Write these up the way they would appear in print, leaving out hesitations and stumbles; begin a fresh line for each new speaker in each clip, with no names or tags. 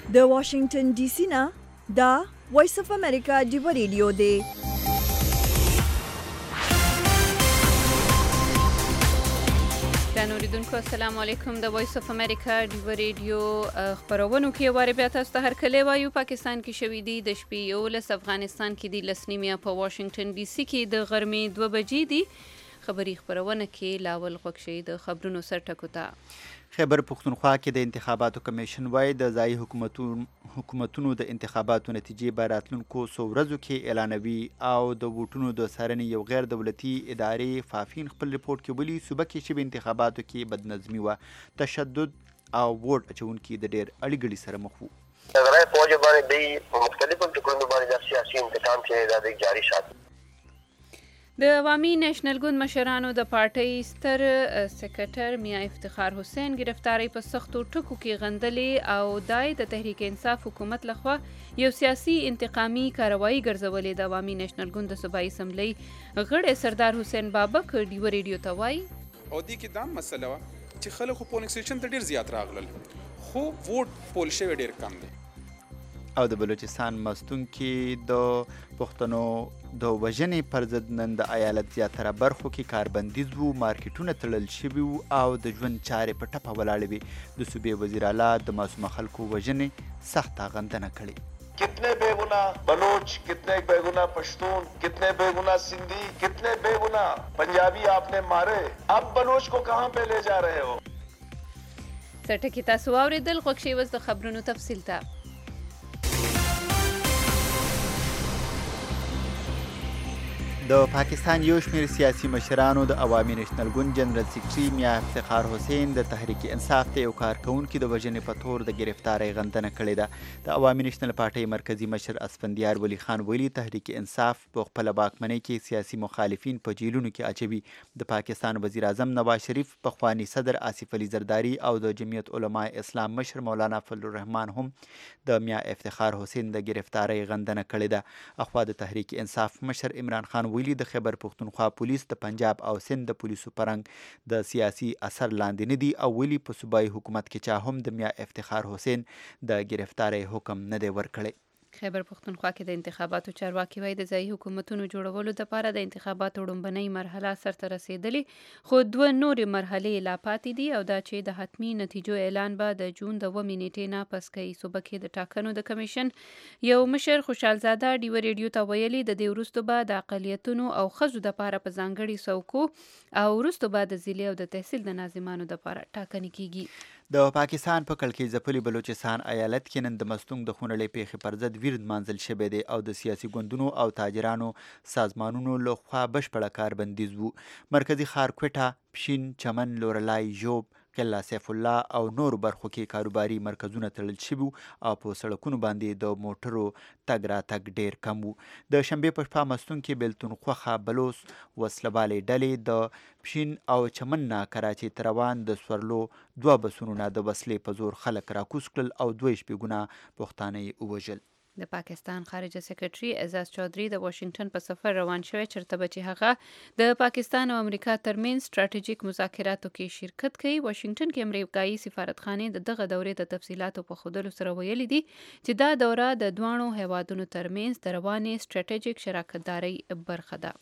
د واشنگټن ډي سي نه دا وایس اف امریکا ډیو ریډیو دی.
اوریدونکو السلام علیکم. د وایس اف امریکا ډیو ریډیو خبرونو کې واره بیا تاسو ته هرکلی وایو. پاکستان کې شوې دي د شپې 11، افغانستان کې دي 10 په واشنگټن ډي سي کې د غرمې 2 بجې دي. خبري خبرونه کې لاول غوږ شي د خبرونو سر ټکو ته.
خیبر پختونخوا کې د انتخاباتو کمیشن وایي د ځایي حکومتونو د انتخاباتو نتیجې به راتلونکو څو ورځو کې اعلانوي او د ووټونو د څارنې یو غیر دولتي ادارې فافین خپل رپورټ کې ویلي صوبه کې شوي انتخاباتو کې بدنظمي وه، تشدد او ووټ اچونکي د ډېر اړیګړي سره مخ وو.
غیر فوج باندې د مختلفو ټکرونو باندې د سیاسي انتقام چې د جاري شات
د عوامي نېشنل ګوند مشرانو د پارټۍ ستر سکرټر میاں افتخار حسین گرفتاری په سختو ټکو کې غندلې او دای د تحریک انصاف حکومت لخوا یو سیاسي انتقامي کاروایی ګرځولې. د عوامي نېشنل ګوند د صوبایي اسمبلی غړی سردار حسین بابک ډیو ریډیو ته وایي
او دې کې دا مسله وه چې خلکو پولنګ سټیشن ته ډېر زیات راغلل خو ووټ پول شوی ډېر کم دی.
او د بلوچستان مستون کې د پښتنو د وژنې پر ضد نن د ایالت زیاتره برخو کې کاربندیز وو، مارکیټونه تړل شوي وو او د ژوند چارې په ټپه ولاړې وې. د صوبې وزیر اعلی د معصومه خلکو وژنې سخته غندنه کړې.
कितने बेगुनाह बलोच, कितने बेगुनाह पश्तून, कितने बेगुनाह सिंधी, कितने बेगुनाह पंजाबी आपने मारे, अब बलोच को कहां पे ले जा रहे हो.
سټکی تاسو واوریدل. غوږ شئ اوس د خبرونو تفصیل ته.
د پاکستان یو شمېر سیاسي مشرانو د عوامي نېشنل ګوند جنرال سکرټري میاں افتخار حسین د تحریک انصاف ته یو کارکوونکي د وژنې په تور د ګرفتارۍ غندنه کړې ده. د عوامي نېشنل پارټۍ مرکزي مشر اسفندیار ولی خان ویلي تحریک انصاف په خپله واکمنۍ کې سیاسي مخالفین په جیلونو کې اچوي. د پاکستان وزیر اعظم نواز شریف، پخوانی صدر آصف علي زرداري او د جمعیت علماء اسلام مشر مولانا فضل الرحمن هم د میاں افتخار حسین د ګرفتارۍ غندنه کړې ده. اخوا د تحریک انصاف مشر عمران خان ویلي د خیبر پختونخوا پولیس د پنجاب او سند د پولیسو پرنګ د سیاسي اثر لاندې نه دي او ویلي په صوبایي حکومت کې چا هم د میاں افتخار حسین د ګرفتارۍ حکم نه دی ورکړی.
خیبر پختونخوا کې د انتخاباتو چارواکي وایي د ځایي حکومتونو جوړولو لپاره د انتخاباتو لومبنۍ مرحله سرته رسېدلې خو 2 نورې مرحلې لا پاتې دي او دا چې د حتمي نتیجو اعلان به د جون د 9 نیټې نه پس کوي. صوبه کې د ټاکنو د کمیشن یو مشر خوشحالزاده ډیو ریډیو ته ویلي د دې وروسته به د اقلیتونو او ښځو دپاره په ځانګړي څوکو او وروسته به د ضلعې او د تحصیل د ناظمانو دپاره ټاکنې کیږي.
د پاکستان په کړکۍ ځپلي بلوچستان ایالت کې نن د مستونګ د خونړۍ پیښې پر ضد ویر نمانځل شوی دی او د سیاسي ګوندونو او تاجرانو سازمانونو له خوا بشپړه کاربندیز وو. مرکزي ښار کوټه، پشین، چمن، لورلای، ژوب، قلعه سیف الله او نورو برخو کې کاروباري مرکزونه تړل شوي او په سړکونو باندې د موټرو تګ راتګ ډیر کم وو. د شنبې په شپه مستون کې بیلتون خوښه، بلوس، وسلهوالې ډلې د پشین او چمن نه کراچۍ ته روان د سورلو 2 بسونو نه د وسلې په زور خلک راکوز کړل او 2 شپېګونه پښتانه یې ووژل.
د پاکستان خارجه سکرټري اعزاز چودھری د واشنگټن په سفر روان شوی چرته به چې هغه د پاکستان او امریکا ترمنځ سټراټیژیک مذاکراتو کې شرکت کوي. واشنگټن کې امریکایي سفارتخانې د دغه دورې د تفصیلاتو په ښودلو سره ویلي دي چې دا دوره د دواړو هیوادونو ترمنځ د روانې سټراټیژیک شراکتدارۍ برخه ده.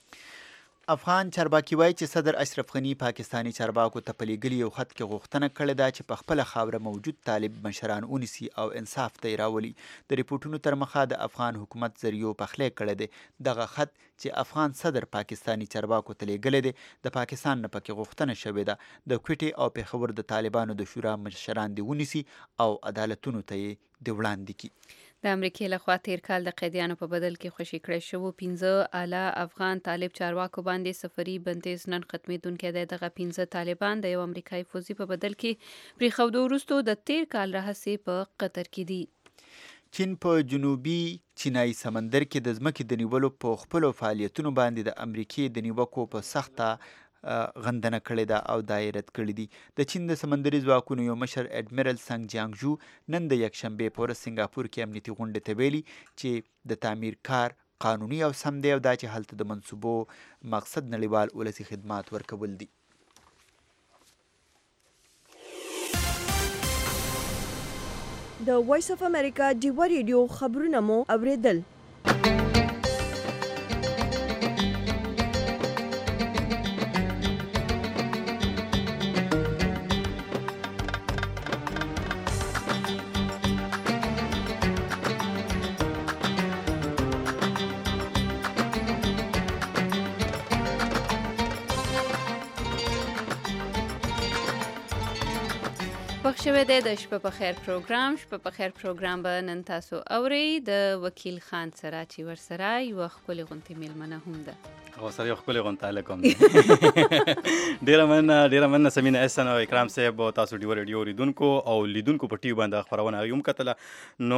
افغان چارواکي وایي چې صدر اشرف غني پاکستاني چارواکو ته په لیږلي یو خط کې غوښتنه کړې ده چې په خپله خاوره موجود طالب مشران ونیسي او انصاف ته یې راولي. د ریپورټونو تر مخه د افغان حکومت ذریعو پخلی کړی دی. دغه خط چې افغان صدر پاکستاني چارواکو ته لیږلی دی د پاکستان نه پکې غوښتنه شوې ده د کوټې او پېښور د طالبانو د شورا مشران دې ونیسي او عدالتونو ته یې د وړاندې کړي.
د امریکې لخوا تیر کال د قیدیانو په بدل کې خوشي کړی شوو 15 اعلی افغان طالب چارواکو باندې سفري بندیز نن ختمېدونکی دی. دغه 15 طالبان د یو امریکایي فوزي په بدل کې پرېښودو وروسته د تیر کال راهیسې په قطر کې دي.
چین په جنوبي چینایي سمندر کې د ځمکې د نیولو په خپلو فعالیتونو باندې د امریکې د نیوکو په سخته غندنه کړې ده او دا یې رد کړي دي. د چین د سمندري ځواکونو یو مشر اډمیرل سنګ جیانګژو نن د یکشنبې په ورځ سنګاپور کې امنیتي غونډې ته ویلي چې د تعمیر کار قانوني او سم دی او دا چې هلته د منصوبو مقصد نړیوال ولسي خدمات ورکول دي.
د وایس اف امریکا ډیوا ریډیو خبرونه مو اوریدل.
شوی دی د شپه په خیر پروګرام. شپه په خیر پروګرام به نن تاسو اورئ د وکیل خان سره چې ورسره یوه ښکلې غونتې میلمنه هم ده
او سره یو ښکلی غونته هلک هم دی. ډېره مننه سمینه احسن او اکرام صاحب او تاسو ډیوه ریډیو اوریدونکو او لیدونکو په ټي وي باندې خپرونه هغې هم کتله.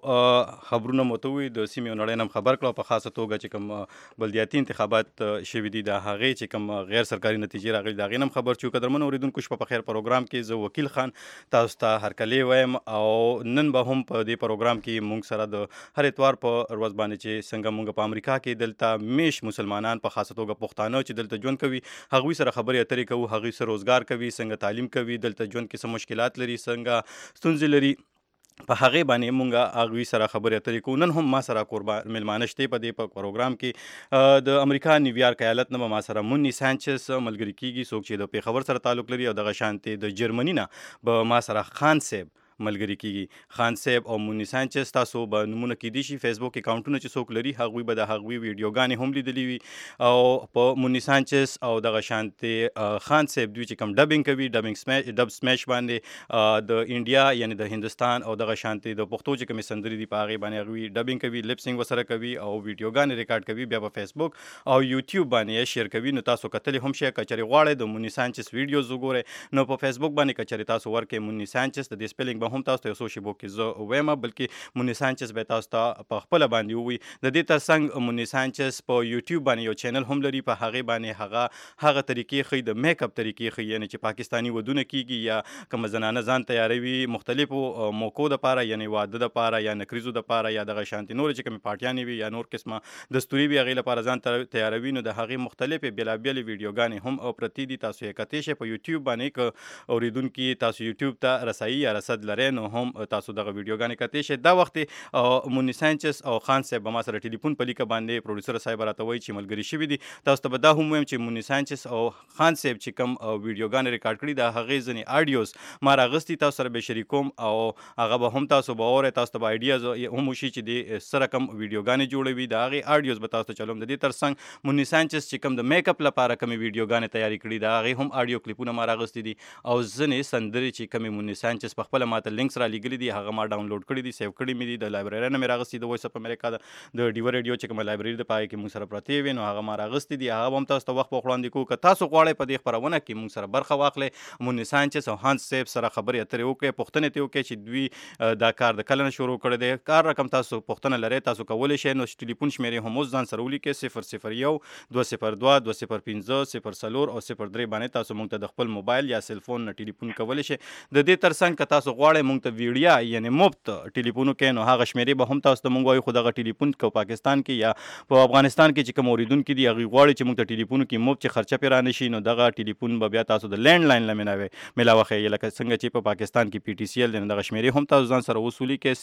نو خبرونه مو ته ووایي د سیمې او نړۍ نه هم خبر کړه او په خاصه توګه چې کوم بلدیاتي انتخابات شوي دي د هغې چې کوم غیر سرکاري نتیجې راغلي د هغې نه هم خبر چې قدرمنو اوریدونکو شپه په خیر پروګرام کې زه وکیل خان تاسو ته هرکلی وایم او نن به هم په دې پروګرام کې موږ سره د هر اتوار په ورځ باندې چې څنګه موږ په امریکا کې دلته میش مسلمانان په خاصه توګه پښتانه چې دلته ژوند کوي هغوی سره خبرې اترې کوو، هغوی سره روزګار کوي، څنګه تعلیم کوي، دلته ژوند کې څه مشکلات لري، څنګه ستونزې لري، په هغې باندې مونږ هغوی سره خبرې اترې کوو. نن هم ما سره میلمانه شته په دې په پروګرام کې د امریکا نیویارک ایالت نه به ما سره مونی سانچز ملګري کېږي، څوک چې د پېښور سره تعلق لري، او دغه شانتې د جرمني نه به ما سره خان صاحب ملګري کېږي. خان صاحب او مونی سانچز تاسو به نومونه کیدی شي فیسبوک اکاونټونه چې څوک لري هغوی به د هغوی ویډیوګانې هم لیدلې وي او په مونی سانچز او دغه شانتې خان صاحب دوی چې کوم ډبینګ کوي ډب سمیش باندې د انډیا یعنی د هندوستان او دغه شانتې د پښتو چې کومې سندرې دي په هغې باندې هغوی ډبینګ کوي، لپسینګ ورسره کوي او ویډیوګانې ریکارډ کوي، بیا په فیسبوک او یوټیوب باندې یې شیر کوي. نو تاسو کتلی هم شئ که چېرې غواړئ د مونی سانچز ویډیوز وګورئ نو په فیسبوک باندې که چېرې تاسو ورکړئ مونی سانچز د دې سپیلینګ به هم تاسو ته یو څو شیبو کې زه ویم، بلکې مونی سانچز به تاسو ته په خپله باندې ووایي. د دې ترڅنګ مونی سانچز په یوټیوب باندې یو چینل هم لري، په هغې باندې هغه طریقې ښیي، د میک اپ طریقې ښیي، یعنې چې پاکستاني ودونه کیږي یا کومه زنانه ځان تیاروي مختلفو موقعو دپاره، یعنې واده دپاره یا نکریزو دپاره یا دغه شانتې نورې چې کومې پارټیانې وي یا نور قسمه دستوري وي هغې لپاره ځان تیاروي. نو د هغې مختلفې بېلابېلې ویډیوګانې هم پرتې دي، تاسو یې کتلی شئ په یوټیوب باندې. که اورېدونکي تاسو یوټیوب ته رسایي یا رسد لرئ نو هم تاسو دغه ویډیوګانې کتلی شئ. دا وخت مونی سانچز او خان صاحب به ما سره ټلیفون په لیکه باندې پروډوسر صاحب راته وایي چې ملګري شوي دي. تاسو ته به دا هم وایم چې مونی سانچز او خان صاحب چې کوم ویډیوګانې ریکارډ کړي د هغې ځینې اډیوز ما راغستي تاسو سره به شریکوم او هغه به هم تاسو به اورئ، تاسو ته به آیډیاز هم وشي چې د څه رقم ویډیوګانې جوړوي، د هغې اډیوز به تاسو ته چلوم. د دې ترڅنګ مونی سانچز چې کوم د میک اپ لپاره کومې ویډیوګانې تیارې کړي د هغې هم اډیو کلیپونه ما راغستي دي او ځینې سندرې چې کومې مونی سانچز په خپله ماته لینکس را لیږلي دي هغه ما ډاونلوډ کړي دي، سیو کړي مې دي، د لایبررۍ نه مې راغستي، د وایس اف امریکا د ډیوه ریډیو چې کومه لایبرري ده په هغې کې مونږ سره پرتې وي نو هغه ما راغستي دي، هغه به هم تاسو ته وخت په وړاندې کوو. که تاسو غواړئ په دې خپرونه کې مونږ سره برخه واخلئ، مونی سانچز او هانس صاحب سره خبرې اترې وکړئ، پوښتنې ترې وکړئ چې دوی دا کار د کله نه شروع کړی دی، کار رقم تاسو پوښتنه لرئ تاسو کولی شئ. نو ټلیفون شمېرې هم اوس ځان سره ولیکئ 001 202 205 04 او 03 باندې تاسو مونږ ته د خپل موبایل یا سیلفون نه ټلیفون کولی شئ. د دې ترڅنګ که تاسو غواړئ مونږ ته ویډیا یعنې مفت ټلیفون وکړئ نو هغه شمېرې به هم تاسو ته مونږ وایو، خو دغه ټلیفون که پاکستان کې یا په افغانستان کې چې کوم اورېدونکي دي هغوی غواړي چې مونږ ته ټلیفون وکړي مفت چې خرچه پرې رانه شي نو دغه ټلیفون به بیا تاسو د لینډ لاین له میلاوه ښیي، لکه څنګه چې په پاکستان کې پی ټي سی ایل دی نو دغه شمېرې هم تاسو ځان سره اوس ولیکئ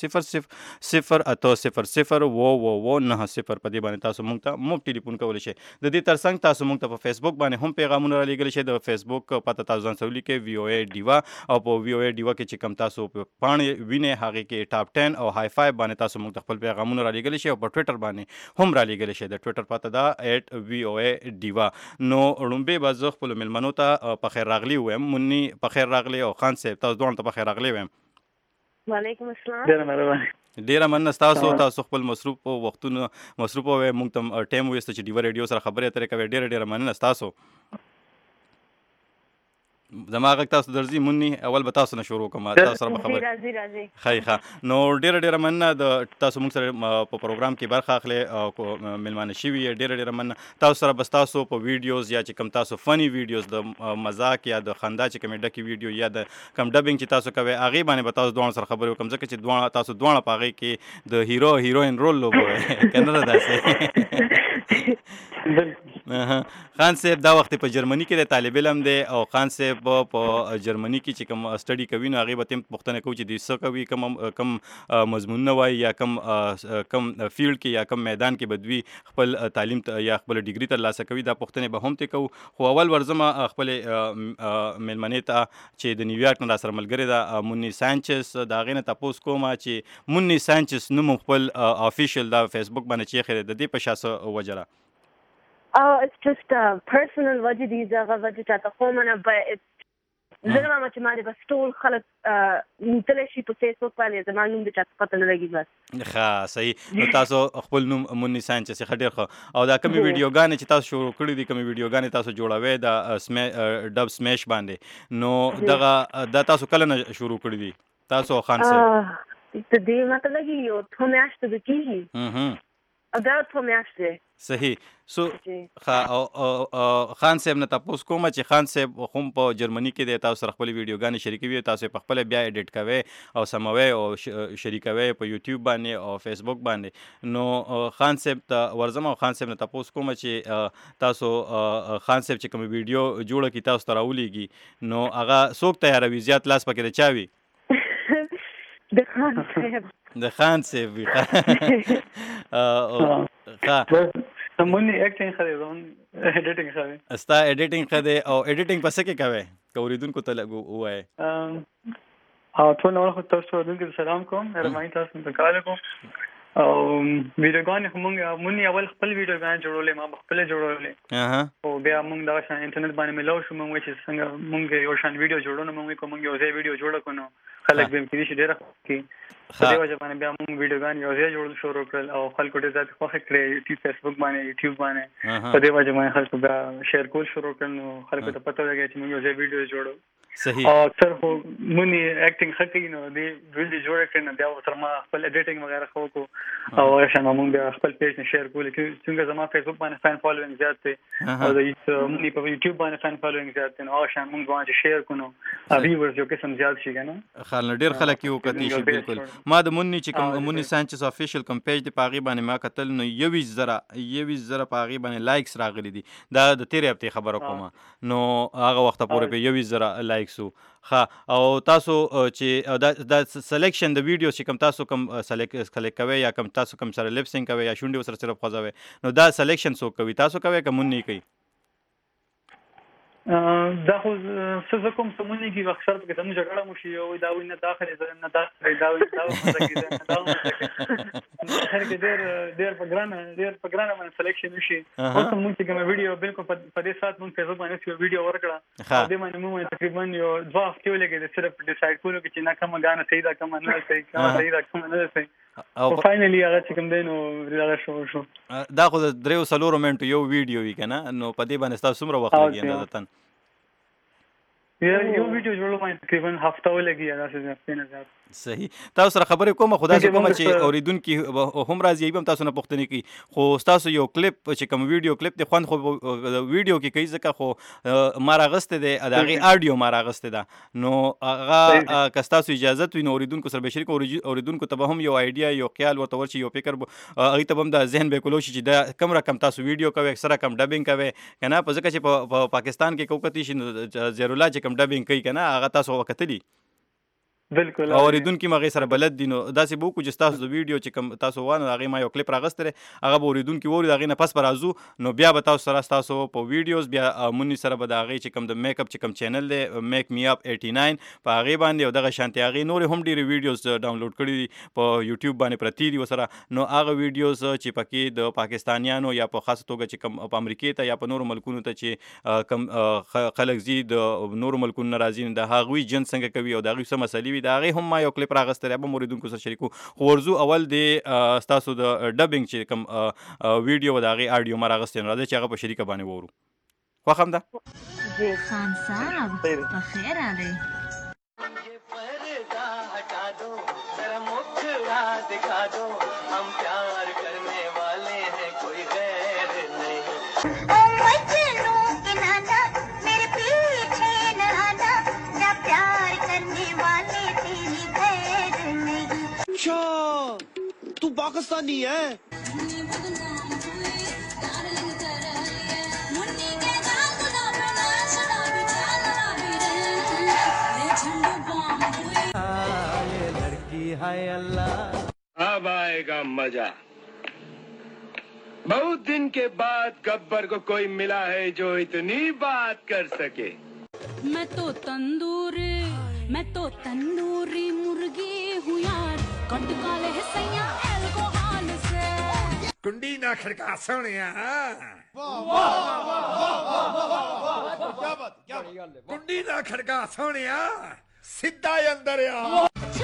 00800 په دې باندې تاسو مونږ ته مفت ټلیفون کولی شئ. د دې ترڅنګ تاسو مونږ ته په فیسبوک باندې هم پیغامونه رالیږلی شئ، د فیسبوک پته تاسو ځان سره ولیکئ VOA ډیوا او په VOA ډیوا کې چې کوم تاسو پاڼې وینئ هغې کې ټاپ 10 او های 5 باندې تاسو مونږ ته خپل پیغامونه رالیږلی شئ او په ټویټر باندې هم رالیږلی شئ، د ټویټر پته ده @VOA ډیوا. نو وړومبی به زه خپلو میلمنو ته په خیر راغلی ویم، مونی په خیر راغلی او خان صاحب تاسو دواړو ته په خیر راغلی ویم.
وعلیکم السلام.
ډیره مننه تاسو خپل مصروف وختونه مصروف وئ، موږ ته ټایم وویسته چې ډیوه ریډیو سره خبرې اترې کوئ. ډیره مننه تاسو. زما غږ تاسو درځي مونی؟ اول به تاسو نه شروع کوم، تاسو سره به خبرې
راځي.
ښه نو ډیره مننه د تاسو موږ سره په پروګرام کې برخه اخلئ او میلمانه شوي یې. ډیره مننه. تاسو سره بس تاسو په ویډیوز یا چې کوم تاسو فني ویډیوز د مزاق یا د خندا چې کومې ډکې ویډیو یا د کوم ډبینګ چې تاسو کوئ هغې باندې به تاسو دواړو سره خبرې وکړم، ځکه چې تاسو دواړه په هغې کې د هیرو هیروین رول لوبوئ که نه ده داسې؟ خان صاحب دا وخت په جرمني کې د طالب علم دی او خان صاحب په جرمني کې چې کوم سټډي کوي نو هغې به تم پوښتنه کوي چې دوی څه کوي کم مضمونونه وایي یا کم فیلډ کې یا کم میدان کې به دوی خپل تعلیم یا خپل ډیګري ترلاسه کوي. دا پوښتنې به هم ترې کوو. خو اول ورځمه خپلې میلمنې ته چې د نیویارک نه راسره ملګرې ده موني سانچس، د هغې نه تپوس کومه چې موني سانچس نوم خپل افیشیل دا فیسبوک باندې چې ایښی دی د دې په شا څه وجه ده؟
It's just personal وجه دي دغه وجه چاته کومه نه زه نه وایم چې ما دې بس ټول خلک تللی شي په فیسبوک باندې زما نوم دې چاته پته نه لګي بس.
ښه صحیح. نو تاسو خپل نوم موني سانچس ښه ډېر ښه. او دا کومې ویډیوګانې چې تاسو شروع کړي دي کومې ویډیوګانې تاسو جوړوئ د ډب سمیش باندې نو دغه دا تاسو کله نه شروع کړي دي تاسو خان صاحب؟
ته دې ماته لګي یو څو میاشتې به کېږي دا څو میاشتې.
صحیح. سو خان صاحب نه تپوس کوم چې خان صاحب هم په جرمني کې دی، تاسو سره خپلې ویډیوګانې شریکوي، تاسو په خپله بیا ایډیټ کوئ او سموئ او شریکوئ په یوټیوب باندې او فیسبوک باندې. نو خان صاحب ته ورځم او خان صاحب نه تپوس کوم چې تاسو خان صاحب چې کومه ویډیو جوړه کړي تاسو ته راولیږي نو هغه څوک تیاروي؟ زیات لاس پکې د چا وي؟
د خان صاحب.
د خان صاحب وي.
مونی ایکټینګ ښه دی، زمونږ ایډیټینګ ښه دی.
ستا ایډیټینګ ښه دی او ایډیټینګ په څه کې کوئ که اورېدونکو ته لږ ووایې؟
ټول اول خو تاسو اورېدونکو ته سلام کوم، مهرباني تاسو ته کال کوم. او ویډیوګانې خو مونږ اول خپل ویډیوګانې جوړولې، ما به خپلې جوړولې او بیا مونږ دغه شان انټرنیټ باندې ملاو شو. مونږ وایي چې څنګه مونږ یو شان ویډیو جوړو نو مونږ وایي که مونږ یو ځای ویډیو جوړه کړو نو خلک به کېدای شي ډېره خوښ کړي. په دې وجه باندې بیا مونږ ویډیوګانې یو ځای جوړل شروع کړل او خلکو ډېر زیات خوښې کړې فیسبوک باندې یوټیوب باندې. په دې وجه باندې خلکو بیا شیر کول شروع کړل نو خلکو ته پته ولګېده چې مونږ یو ځای ویډیو جوړو.
صحیح.
او اکثر خو مونی ایکټینګ ښه کوي نو دې ویډیو جوړه کړې نو بیا ورسره ما خپل ایډیټینګ وغیره ښه وکړو او هغه شان مونږ بیا خپل پیج نه شیر کولو څنګه زما فیسبوک باندې فین فالوینګ زیات دی او د مونی په یوټیوب باندې فین فالوینګ زیات دی نو هغه شان مونږ باندې شیر کړو ویورز یو قسم زیات شي که نه
خلک ډېر خلک یې وکتلی شي. بالکل. ما د مونی چې کوم مونی سانچس افیشیل کوم پیج دی په هغې باندې ما کتل نو 21,000 په هغې باندې لایکس راغلي دي. دا د تېرې هفتې خبره کومه نو هغه وخته پورې په 21,000 لایکس وو. ښه. او تاسو چې دا سلیکشن د ویډیو چې کوم تاسو کوم سلیکټ کوئ یا کوم تاسو کوم سره لپ سینګ کوئ یا شونډې ورسره صرف خوځوئ نو دا سلیکشن څوک کوي؟ تاسو کوئ که مونی کوي؟
دا خو څه کوم سمونې کې اکثر پکې زموږ جګړه مو شي او دا وایي نه دا خلې زه نه دا خلې دا وایي دا مزه کېده نه دا مزه کېده خیر کې ډېر په ګرانه باندې سلیکشن وشي. اوس هم مونږ چې کومه ویډیو بالکل په دې ساعت مونږ فیسبوک باندې یو ویډیو ورکړه او دې باندې مونږ تقریبا یو 2 هفتې ولګېدې صرف ډیسایډ کولو کې چې نه کومه ګانه صحیح ده کومه نه صحیح کومه صحیح ده کومه نه صحیح او فاینلی هغه چې کوم دی نو دغه شو.
دا خو د 3-4 منټو یو ویډیو وي که نه نو په دې باندې ستاسو څومره وخت لګي اندازتن؟
یو ویډیو جوړولو باندې تقریبا هفته ولګي داسې هفتې نه زیات.
صحیح. تاسو سره خبرې کومه خو داسې کومه چې اورېدونکي هم راځي هم تاسو نه پوښتنې کوي خو ستاسو یو کلیپ چې کوم ویډیو کلیپ دی خوند خو ویډیو کې کوي ځکه خو ما راغستی دی د هغې اډیو ما راغستی ده نو هغه که ستاسو اجازت وي نو اورېدونکو سره به شریک اورېدونکو ته به هم یو آیډیا یو خیال ورته ورشي یو فکر هغوی ته به هم د ذهن به کولو شي چې دا کوم رقم تاسو ویډیو کوئ اکثره کم ډبینګ کوئ که نه په ځکه چې په پاکستان کې کوکتلی شي نو زیرالله چې کم ډبینګ کوي که نه هغه تاسو وکتلي
بالکل
او اوریدونکي مغه سره بلد دي نو داسې بو کو چې تاسو د ویډیو چې کوم تاسو وانه هغه ما یو کلیپ راغستره هغه به اوریدونکي ووري هغه نه پس پر ازو نو بیا به تاسو سره تاسو په ویډیوز بیا مونږ سره به هغه چې کوم د میک اپ چې کوم چینل دی میک می اپ 89 په هغه باندې او دغه شانتي هغه نور هم ډیره ویډیوز ډاونلوډ کړي دي په یوټیوب باندې پرتی دي وسره نو هغه ویډیوز چې پکې د پاکستانیانو یا په خاص توګه چې کوم په امریکا ته یا په نور ملکونو ته چې کوم خلک زی د نور ملکونو ناراضي د هغوی جن څنګه کوي او د هغوی څه مسلې وي د هغه هم ما یو کلیپ راغستره به موریدونکو سره شریکو خو ورزو اول د تاسو د ډبینګ چې کوم ویډیو د هغه اډیو ما راغستره راځي چې هغه په شریکه باندې وورو خو هم ده
جی خان صاحب په خیر علي दिखा दो हम प्यार करने वाले हैं कोई गैर नहीं ओ मजनू के नाना मेरे पीछे न आना ना प्यार करने वाले तेरी गैर नहीं अच्छा तू पाकिस्तानी है
हाय अल्लाह।
अब आएगा मजा। बहुत दिन के बाद गब्बर को कोई मिला है जो इतनी बात कर सके।
मैं तो तंदूरी मुर्गी हूँ यार, कट काले सैया एल्कोहल से।
कुंडी ना खड़का सोनिया, कुंडी ना खड़का सोनिया, सीधा अंदर आ।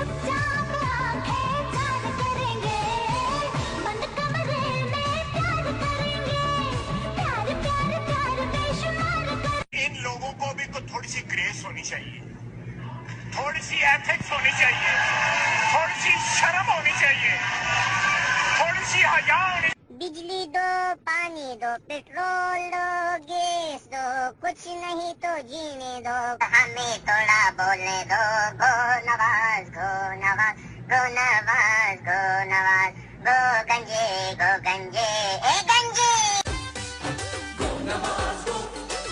इन लोगों को भी तो थोड़ी सी ग्रेस होनी चाहिए, थोड़ी सी एथिक्स होनी चाहिए, थोड़ी सी शर्म होनी चाहिए, थोड़ी सी हया होनी।
बिजली दो, पानी दो, पेट्रोल दो, गैस दो, कुछ नहीं तो जीने दो, हमें थोड़ा बोलने दो। गो नवाज, गो नवाज, गो नवाज, गो नवाज, गो गंजे, गो गंजे, ए गंजे। गो नवाज, गो,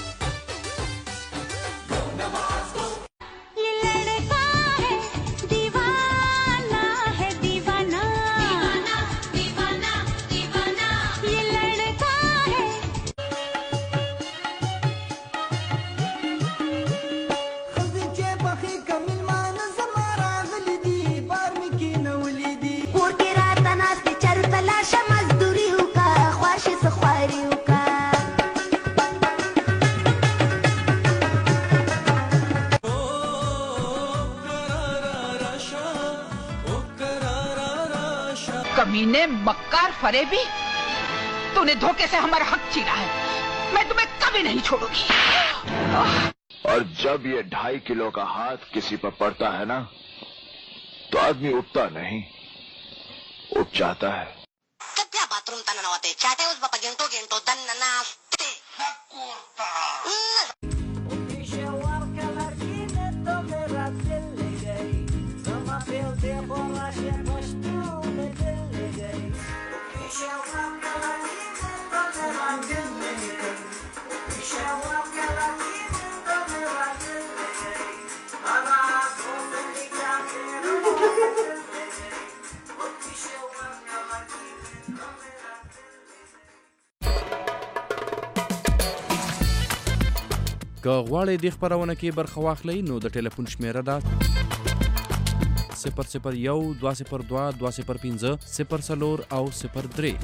गो नवाज, गो।
ये लड़का है दीवाना, है दीवाना, दीवाना, दीवाना, दीवाना। ये लड़का है।
खज़िचे बखी कमिल मान ज़मारा गलदी बार में की नवलिदी।
कोटे रात नाच के चर तलाशा मजदूरी का, ख्वाहिश से ख्वारी का।
कमीने मक्कार फरेबी, तूने धोखे से हमारा हक छीना है, मैं तुम्हें कभी नहीं छोड़ूंगी।
और जब ये 2.5 किलो का हाथ किसी पर पड़ता है ना, तो आदमी उठता नहीं, उठ जाता है।
Kaya bathroom tanan nawate. Chate us gento dan nanaste.
که غواړئ دې خپرونه کې برخه واخلئ نو د ټلیفون شمیره ده 001 202 205 04 او 03.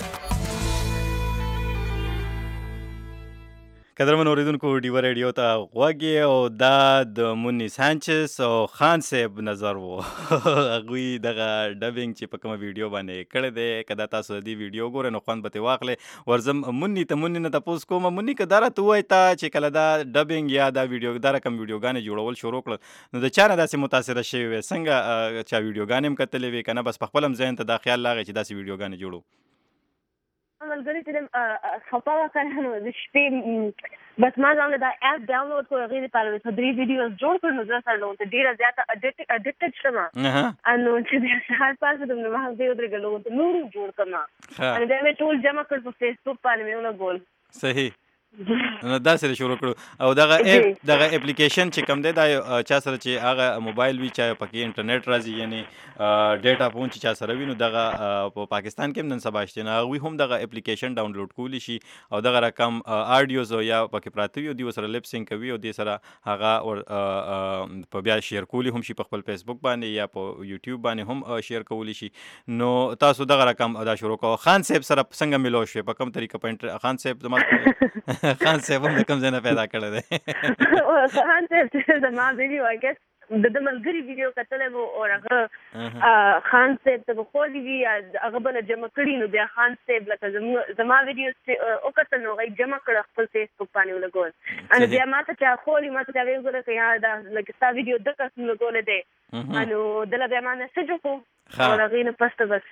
قدرمن اوریدونکو ډیو ریډیو ته غوږی او دا د مونی سانچز او خان صاحب نظر وو هغوی دغه ډبینګ چې په کومه ویډیو باندې کړی دی که دا تاسو د دې ویډیو ګورئ نو خوند به ترې واخلئ ورځم مونی نه تپوس کوم مونی که دا راته ووایه تا چې کله دا ډبینګ یا دا ویډیو دا رقم ویډیوګانې جوړول شروع کړل نو د چا نه داسې متاثره شوې وې څنګه چا ویډیوګانې هم کتلې وې که نه بس په خپل هم ذهن ته دا خیال راغی چې داسې ویډیوګانې جوړو
ملګري چې خفه وکړه نو د شپې بس ما ځان دا اپ ډاونلوډ کړو هغې دپاره مې څو 3 ویډیوز جوړ کړل نو زه سره نو ته ډېره زیاته اډکټډ شوم نو چې د سهار پاسېدم نو ما هغې ودرېږل نو ته نور هم جوړ کړم نو بیا مې ټول جمع کړل په فیسبوک باندې مې ولګول.
صحیح نو داسې شروع کړو او دغه اپلیکیشن چې کوم دی دا چا سره چې هغه موبایل وي چا پکې انټرنیټ راځي یعنی ډیټا فون چې چا سره وي نو دغه په پاکستان کې هم نن سبا شته نو هغوی هم دغه اپلیکیشن ډاونلوډ کولی شي او دغه رقم آډیوز یا پکې پراته وي او دوی سره لپ سینک کوي او دې سره هغه په بیا شیر کولی هم شي په خپل فیسبوک باندې یا په یوټیوب باندې هم شیر کولی شي. نو تاسو دغه رقم دا شروع کوو. خان صاحب سره څنګه ملو شوې په کوم طریقه په خان صاحب زما خان صاحب هم د کوم ځای نه پیدا کړی دی
خان صاحب چې زما ویډیو I guess د ملګري ویډیو کتلی و او هغه خان صاحب ته به ښودي وي هغه به نه جمع کړي نو بیا خان صاحب لکه زما ویډیوز چې وکتل نو هغه یې جمع کړه خپل فیسبوک باندې ولګول نو بیا ما ته چا ښولي ما ته چا ویې وګوره که یا دا لکه ستا ویډیو ده کس لګولی دی نو دله بیا ما میسج وکړو او هغې نه پس ته بس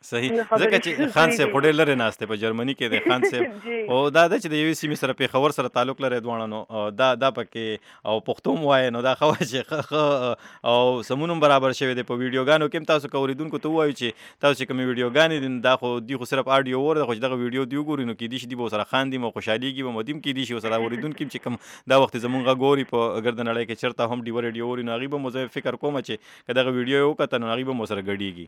صحیح ځکه چې خان صاحب خو ډېر لرې ناست دی په جرمني کې دی خان صاحب او دا ده چې د یوې سیمې سره پېښور سره تعلق لري دواړه نو دا پکې او پښتو هم وایي نو دا ښه وایي چې ښه او سمون هم برابر شوی دی په ویډیوګانو کې هم تاسو که اورېدونکو ته ووایو چې تاسو چې کومې ویډیوګانې دي دا خو دوی خو صرف اډیو ور ده خو چې دغه ویډیو دوی وګوري نو کېدای شي دوی به ورسره خاندي او خوشحالېږي به مدیم کېدای شي ورسره اورېدونکي هم چې کوم دا وخت زمونږ غږ اوري په ګرد نړۍ کې چېرته هم ډیوه ریډیو اوري نو هغوی به مو زه فکر کوم چې که دغه ویډیو یې وکته نو هغوی به مو سره ګډېږي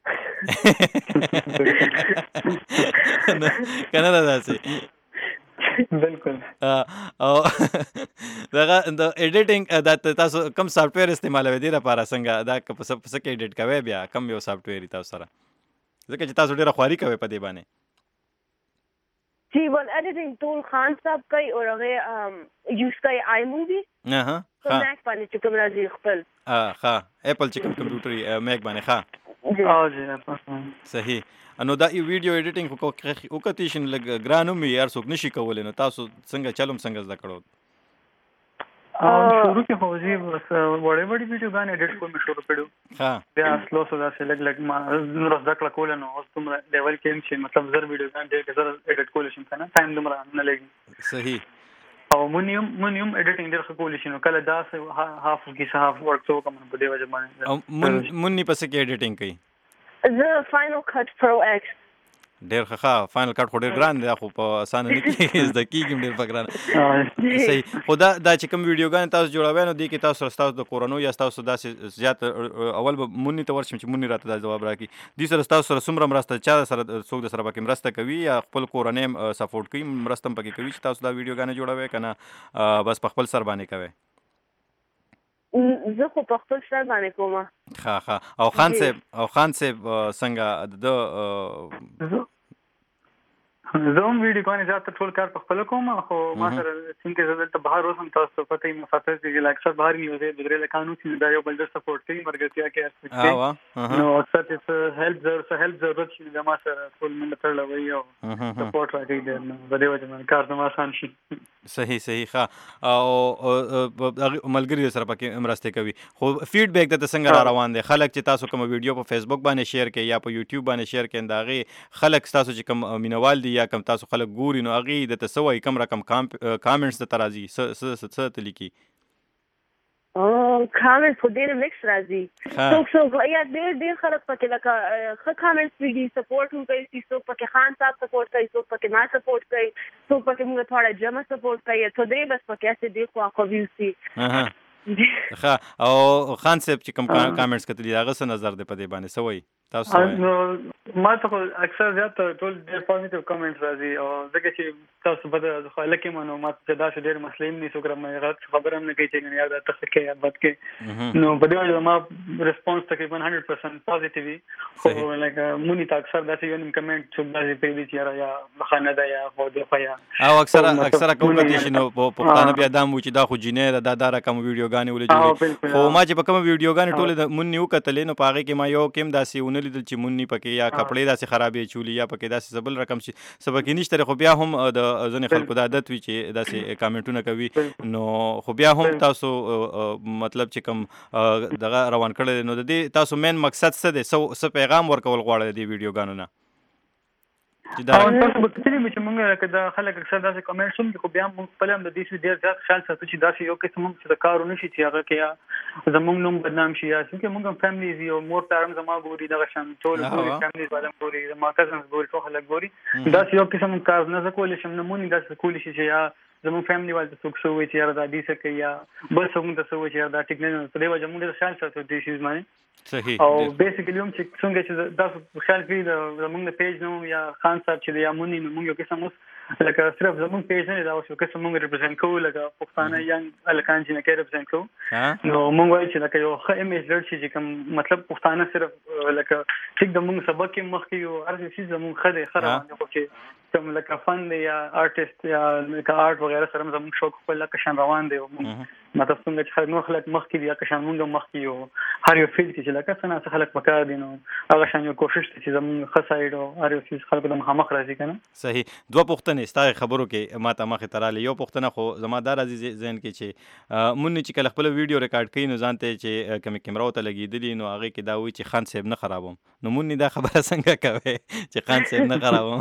که نه ده داسې
بالکل
او دغه د ایډیټینګ دا تاسو کوم سافټویر استعمالوئ دې لپاره څنګه دا که په څه کې ایډیټ کوئ بیا کوم یو سافټویر تاسو سره ځکه چې تاسو ډېره خواري کوئ په دې باندې
جی ول ایڈیٹنگ ټول خان صاحب کوي او هغه یوز کوي آی مووی په میک باندې چې کوم راځي خپل
ښه ایپل چې کوم کمپیوټر میک باندې ښه صحیح نو دا ویډیو ایډیټینګ خو وکړی شي لږ ګران هم وي هر څوک نشي کولی نو تاسو څنګه چل هم څنګه زده کړو
شروع کې خو زه بس وړې وړې ویډیوګانې ایډیټ کوم شروع کړو بیا سلو سو داسې لږ ما نور زده کړه کوله نو اوس دومره لیول کې هم چې مطلب زر ویډیوګانې ډېر زر ایډیټ کولی شم که نه ټایم دومره نه لګي
صحیح
او مونیم ایډیټینګ ډېر ښه کولی شي نو کله داسې هاف کې هاف ورک څه وکړم په دې وجه باندې
مونی په څه کې ایډیټینګ کوي
زه فاینل کټ پرو ایکس
ډېر ښه فاینل کټ خو ډېر ګران دی خو په اسانه نه کېږي زده کېږي هم ډېر په ګرانه صحیح خو دا چې کوم ویډیوګانې تاسو جوړوئ نو دې کې تاسو سره ستاسو د کورنیو یا ستاسو داسې زیات اول به مونی ته ورشم چې مونی راته دا ځواب راکړي دوی سره ستاسو سره څومره مرسته چا سره څوک د سره پکې مرسته کوي یا خپل کورنۍ هم سپورټ کوي مرسته هم پکې کوي چې تاسو دا ویډیوګانې جوړوئ که نه بس په خپل سر باندې کوئ
زه خو په خپل سر باندې کوم
ښه او خان صاحب څنګه د
زه هم ویډیوګانې زیات ټول کار په خپله کوم خو ما سره څنګه زه دلته بهر اوسم تاسو ته پته وي مسافر کې اکثر بهر وي زه د درې قانون چې دا یو بل ډېر سپورټ کوي ملګرتیا کې نو اکثر چې هیلپ ضرورت شي دا ما سره ټول منډه تړلی او سپورټ راکوي ډېر نو په دې وجه باندې کار زما آسان شي
صحیح ښه او ملګري سره پکې مرستې کوي خو فیډبیک دته څنګه را روان دی خلک چې تاسو کوم ویډیو په فیسبوک باندې شیر کوي یا په یوټیوب باندې شیر کوي د هغې خلک ستاسو چې کوم مینوال دي یا کوم تاسو خلک ګوري نو هغې درته څه وایي کوم رقم کامنټس درته راځي څه ته لیکي
کامنټس خو ډېر مکس راځي څوک یا ډېر خلک پکې لکه ښه کامنټس وي سپورټ هم کوي څوک پکې خان صاحب سپورټ کوي څوک پکې ما سپورټ کوي څوک پکې موږ تھوڑا جمع سپورټ کوي څو درې بس پکې اسې ډېر خواخوږي وي
ښه او خان صاحب چې کوم کامنټس کتلي هغه څه نظر دی په دې باندې څه وایي
تاسو ما ته اکثر زیات ټول ډېر پوزټیو کامنټس راځي او ځکه چې تاسو به د خلک منو ما ته دا ډېر مسلې هم نشو کړم غلط خبره هم نه کوي چې یا دا ته کې یا بد کې نو په دې وجه ما ریسپانس تقریبا 100% پوزټیو وي خو لکه مونږ ته اکثر داسې یو کمنټ چې داسې پیږي چې یا خانه ده یا خو د فیا
او اکثر کوم دي شنو په پښتانه بیا دامو چې دا خو جنې دا رقم ویډیوګانې ولې جوړي خو ما چې په کوم ویډیوګانې ټول د مونږ نیو کتلې نو پاغه کې ما یو کېم داسې لیدل چې مونږ پکې یا کپړې داسې خرابې چولي یا پکې داسې سبل رقم شي سبکې نشته خو بیا هم د ځنې خلکو د عادت وي چې داسې کامنټونه کوي نو خو بیا هم تاسو مطلب چې کوم دغه روان کړی نو د دې تاسو مین مقصد څه دی څه پیغام ورکول غواړئ د دې ویډیوګانو نه
تاسو به کتلی مې چې مونږ لکه دا خلک اکثر داسې کامنټس هم خو بیا موږ خپل هم د دې ډېر زیات خیال ساتو چې داسې یو قسم چې د کار ونه شي چې هغه کې یا زموږ نوم بدنام شي یا ځکه موږ هم فیملیز یو مور پلار هم زما ګوري دغه شان ټول فیملیز والا ګوري زما کزنز ګوري ټول خلک ګوري داسې یو قسم کار نه زه کولی شم نمونې داسې کولی شي چې یا زموږ فیملی والته څوک څه وایي چې یاره دا دې څه کوي یا بل څوک موږ ته څه وایي چې یاره دا ټیک نه په دې وجه موږ ډېر خیال ساتو دې شیز باندې او بیسیکلی هم چې څنګه چې تاسو خیال کړئ زموږ د پیج نوم یا خان صاحب چې یا مونی نو موږ یو قسم اوس لکه صرف زموږ پیج نه دا اوس یو قسم موږ ریپرزینټ کوو لکه پښتانه یانګ الکان چې نه کې ریپرزینټ کوو نو موږ وایو چې لکه یو ښه ایمیج لري چې کوم مطلب پښتانه صرف لکه ټیک د موږ سبق کې مخکې یو هر څه زموږ ښه دی ښه روان دی خو چې کوم لکه فن دی یا آرټیست یا لکه آرټ وغیرہ سره زموږ شوق خپل لکه شان روان دی مطلب څنګه چې خلک نور خلک مخکې دي که شان موږ مخکې یو هر یو فیلډ کې چې لکه څنګه خلک پکار دي نو هغه شان یو کوشش چې زموږ ښه سایډ او هر یو څیز خلکو ته مخامخ راځي که نه.
صحیح. دوه پوښتنې ستا خبرو کې ما ته مخې ته راغلې. یو پوښتنه خو زما دا راځي ذهن کې چې مونږ چې کله خپله ویډیو ریکارډ کوي نو ځان ته چې کومې کیمرا ورته لګېدلي نو هغې کې دا وایي چې خان صاحب نه خرابوم نو مونږ دا خبره څنګه کوې چې خان صاحب نه خرابوم؟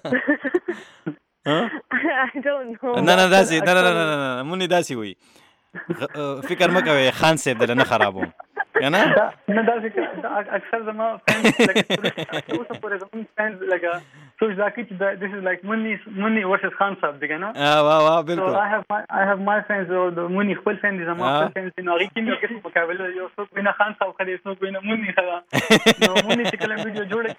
نه داسې نه مونږ داسې وایي فکر مه کوئ خان صاحب دله نه خرابوم که نه؟
نه داسې اکثر زما فرینډز لکه اوسه پورې زموږ فرینډز لکه سوچ دا کوي چې this is like منی ورسز خان صاحب دی که نه؟
واه بالکل.
I have my friends او د منی خپل فرینډ دي زما خپل فرینډ دي نو هغې کې مې یو قسم مقابله یو څوک وایي نه خان صاحب ښه دی څوک وایي نه منی ښه ده نو منی چې کله ویډیو جوړه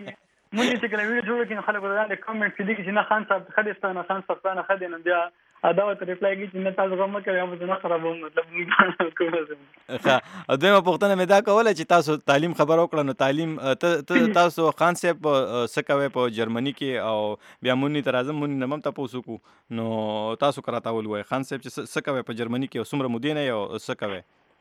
کړي نو خلک ورته لاندې کمنټ کې لیکي چې نه خان صاحب ښه دی ستا نه خان صاحب ستا نه ښه دی نو بیا ادا ورته ریپلای کوي چې نه تاسو غم مه کوئ هم زه نه خرابوم مطلب موږ کومه
ښه. دویمه پوښتنه مې دا کوله چې تاسو تعلیم خبره وکړه نو تعلیم تاسو خان صاحب څه کوئ په جرمني کې او بیا مونی ته راځم مونی نه هم تپوس وکړو نو تاسو که راته ولوایئ خان صاحب چې څه کوئ په جرمني کې او څومره مودې نه یې او څه کوئ؟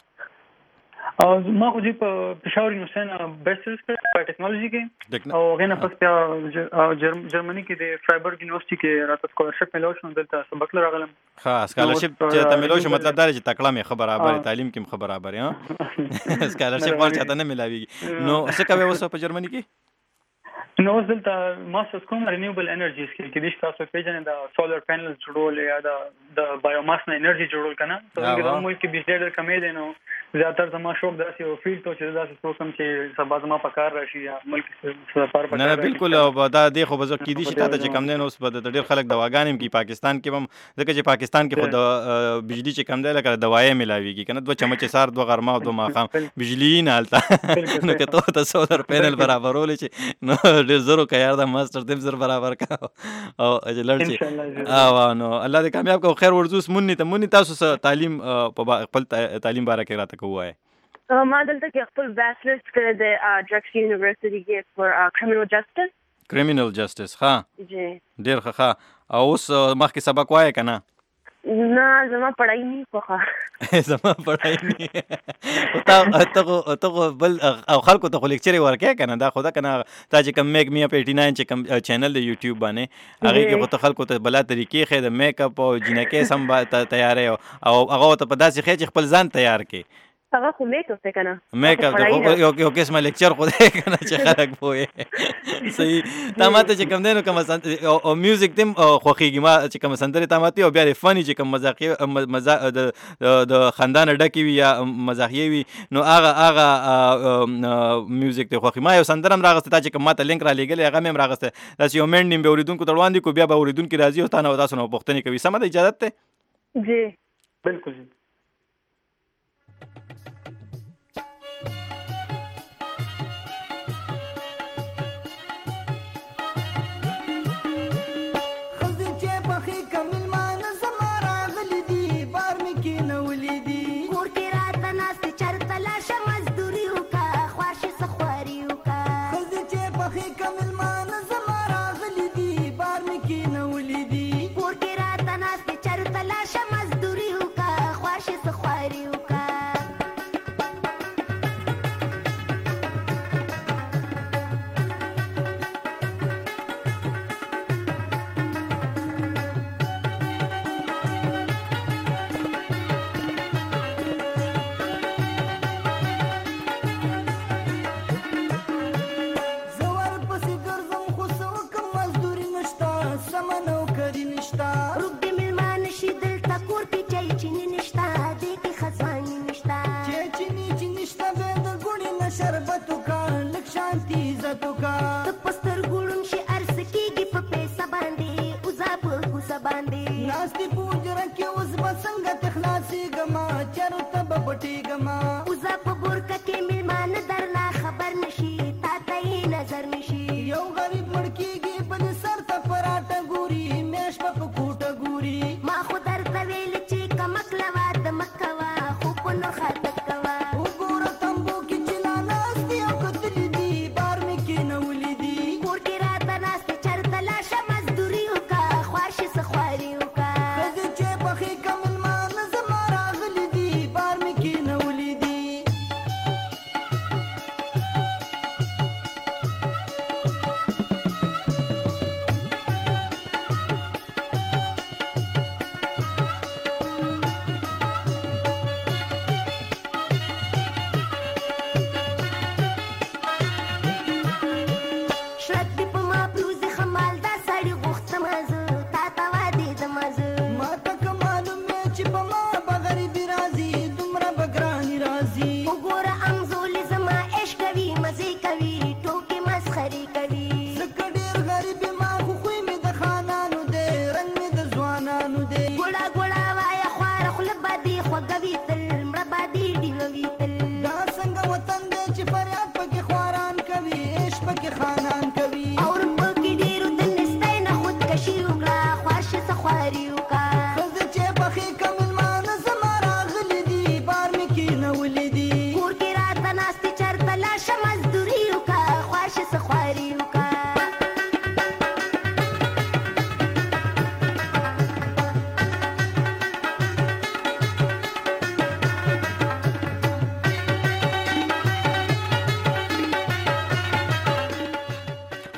ما خو دې په پېښور یونیورسټۍ نه بیچلرز کړی په ټیکنالوژي کې او هغې نه پس بیا جرمني کې د فرایبورګ یونیورسټي کې راته سکالرشپ میلاو شو دلته سبق له راغلم.
ښه سکالرشپ چې ته میلاو شو مطلب دا دی چې تکړه مې ښه برابر یې تعلیم کې هم ښه برابر یې سکالرشپ هر چاته نه میلاویږي. نو څه کوئ اوس په جرمني کې؟
نو اوس دلته ماسټرز کوم رینیوبل انرژیز کې کېدای شي تاسو پېژنئ د سولر پینلز جوړول یا د بایوماس نه انرژي جوړول که نه زموږ ملک کې بجلی ډېر کمې دی نو زیاتر زما شوق داسې یو فیلډ ته چې داسې څوک هم چې سبا زما په کار راشي یا ملک لپاره په کار
نه بالکل دا دی خو به زه کېدای شي تا ته چې کم دی نو اوس به درته ډېر خلک دواګانې هم کوي پاکستان کې هم ځکه چې پاکستان کې خو د بجلي چې کم دی لکه دوایې میلاویږي که نه 2 چمچې سهار 2 غرمه او 2 ماښام بجلي یې نه هلته نو که ته ورته سولر پینل برابرولی چې نو ډېر زر وکړه یار دا ماسټر دې زر برابر کړه او چې لړ چې نو الله دې کامیاب کړو. خیر ورځو مونی تاسو څه تعلیم په خپل تعلیم باره کې راته ووایئ.
ما دلته کې خپل بیچلرز کړی دی ډرکسي یونیورسټي کې فور
کریمینل جسټس. ښه
جی
ډېر ښه. او اوس مخکې سبق وایې که نه؟
نه زما پړای نه خوښه
زما پړای نه ته خو بل او خلکو ته خو لیکچرې ورکوې که نه دا خو ده که نه تا چې کوم میک می اپ 89 چې کوم چینل د یوټیوب باندې هغې کې خو ته خلکو ته بلا طریقې ښیې د میک اپ او جینکۍ سم تیاری او هغه ورته په داسې ښیې چې خپل ځان تیار کړې.
هغه خو میک اپ دی که نه
میک اپ یو قسمه لیکچر خو دی که نه چې خلک پوهې صحیح. تا ما ته چې کوم دی نو کومه او میوزیک ته هم خوښېږي ما چې کومه سندرې تا ماته وي او بیا د فني چې کوم مزاقیې د خندانه ډکې وي یا مزاحیې وي نو هغه میوزیک ته خوښي. ما یو سندره هم راغسته تا چې کوم ما ته لینک را لېږلی هغه مې هم راغسته داسې یو منډ نیم به اورېدونکو ته وړاندې کړو بیا به اورېدونکي راځي او تا نه تاسو نه پوښتنې کوي. سمه ده اجازت دی؟
جی
بالکل.
Porque rata naste charta la shamas duriuka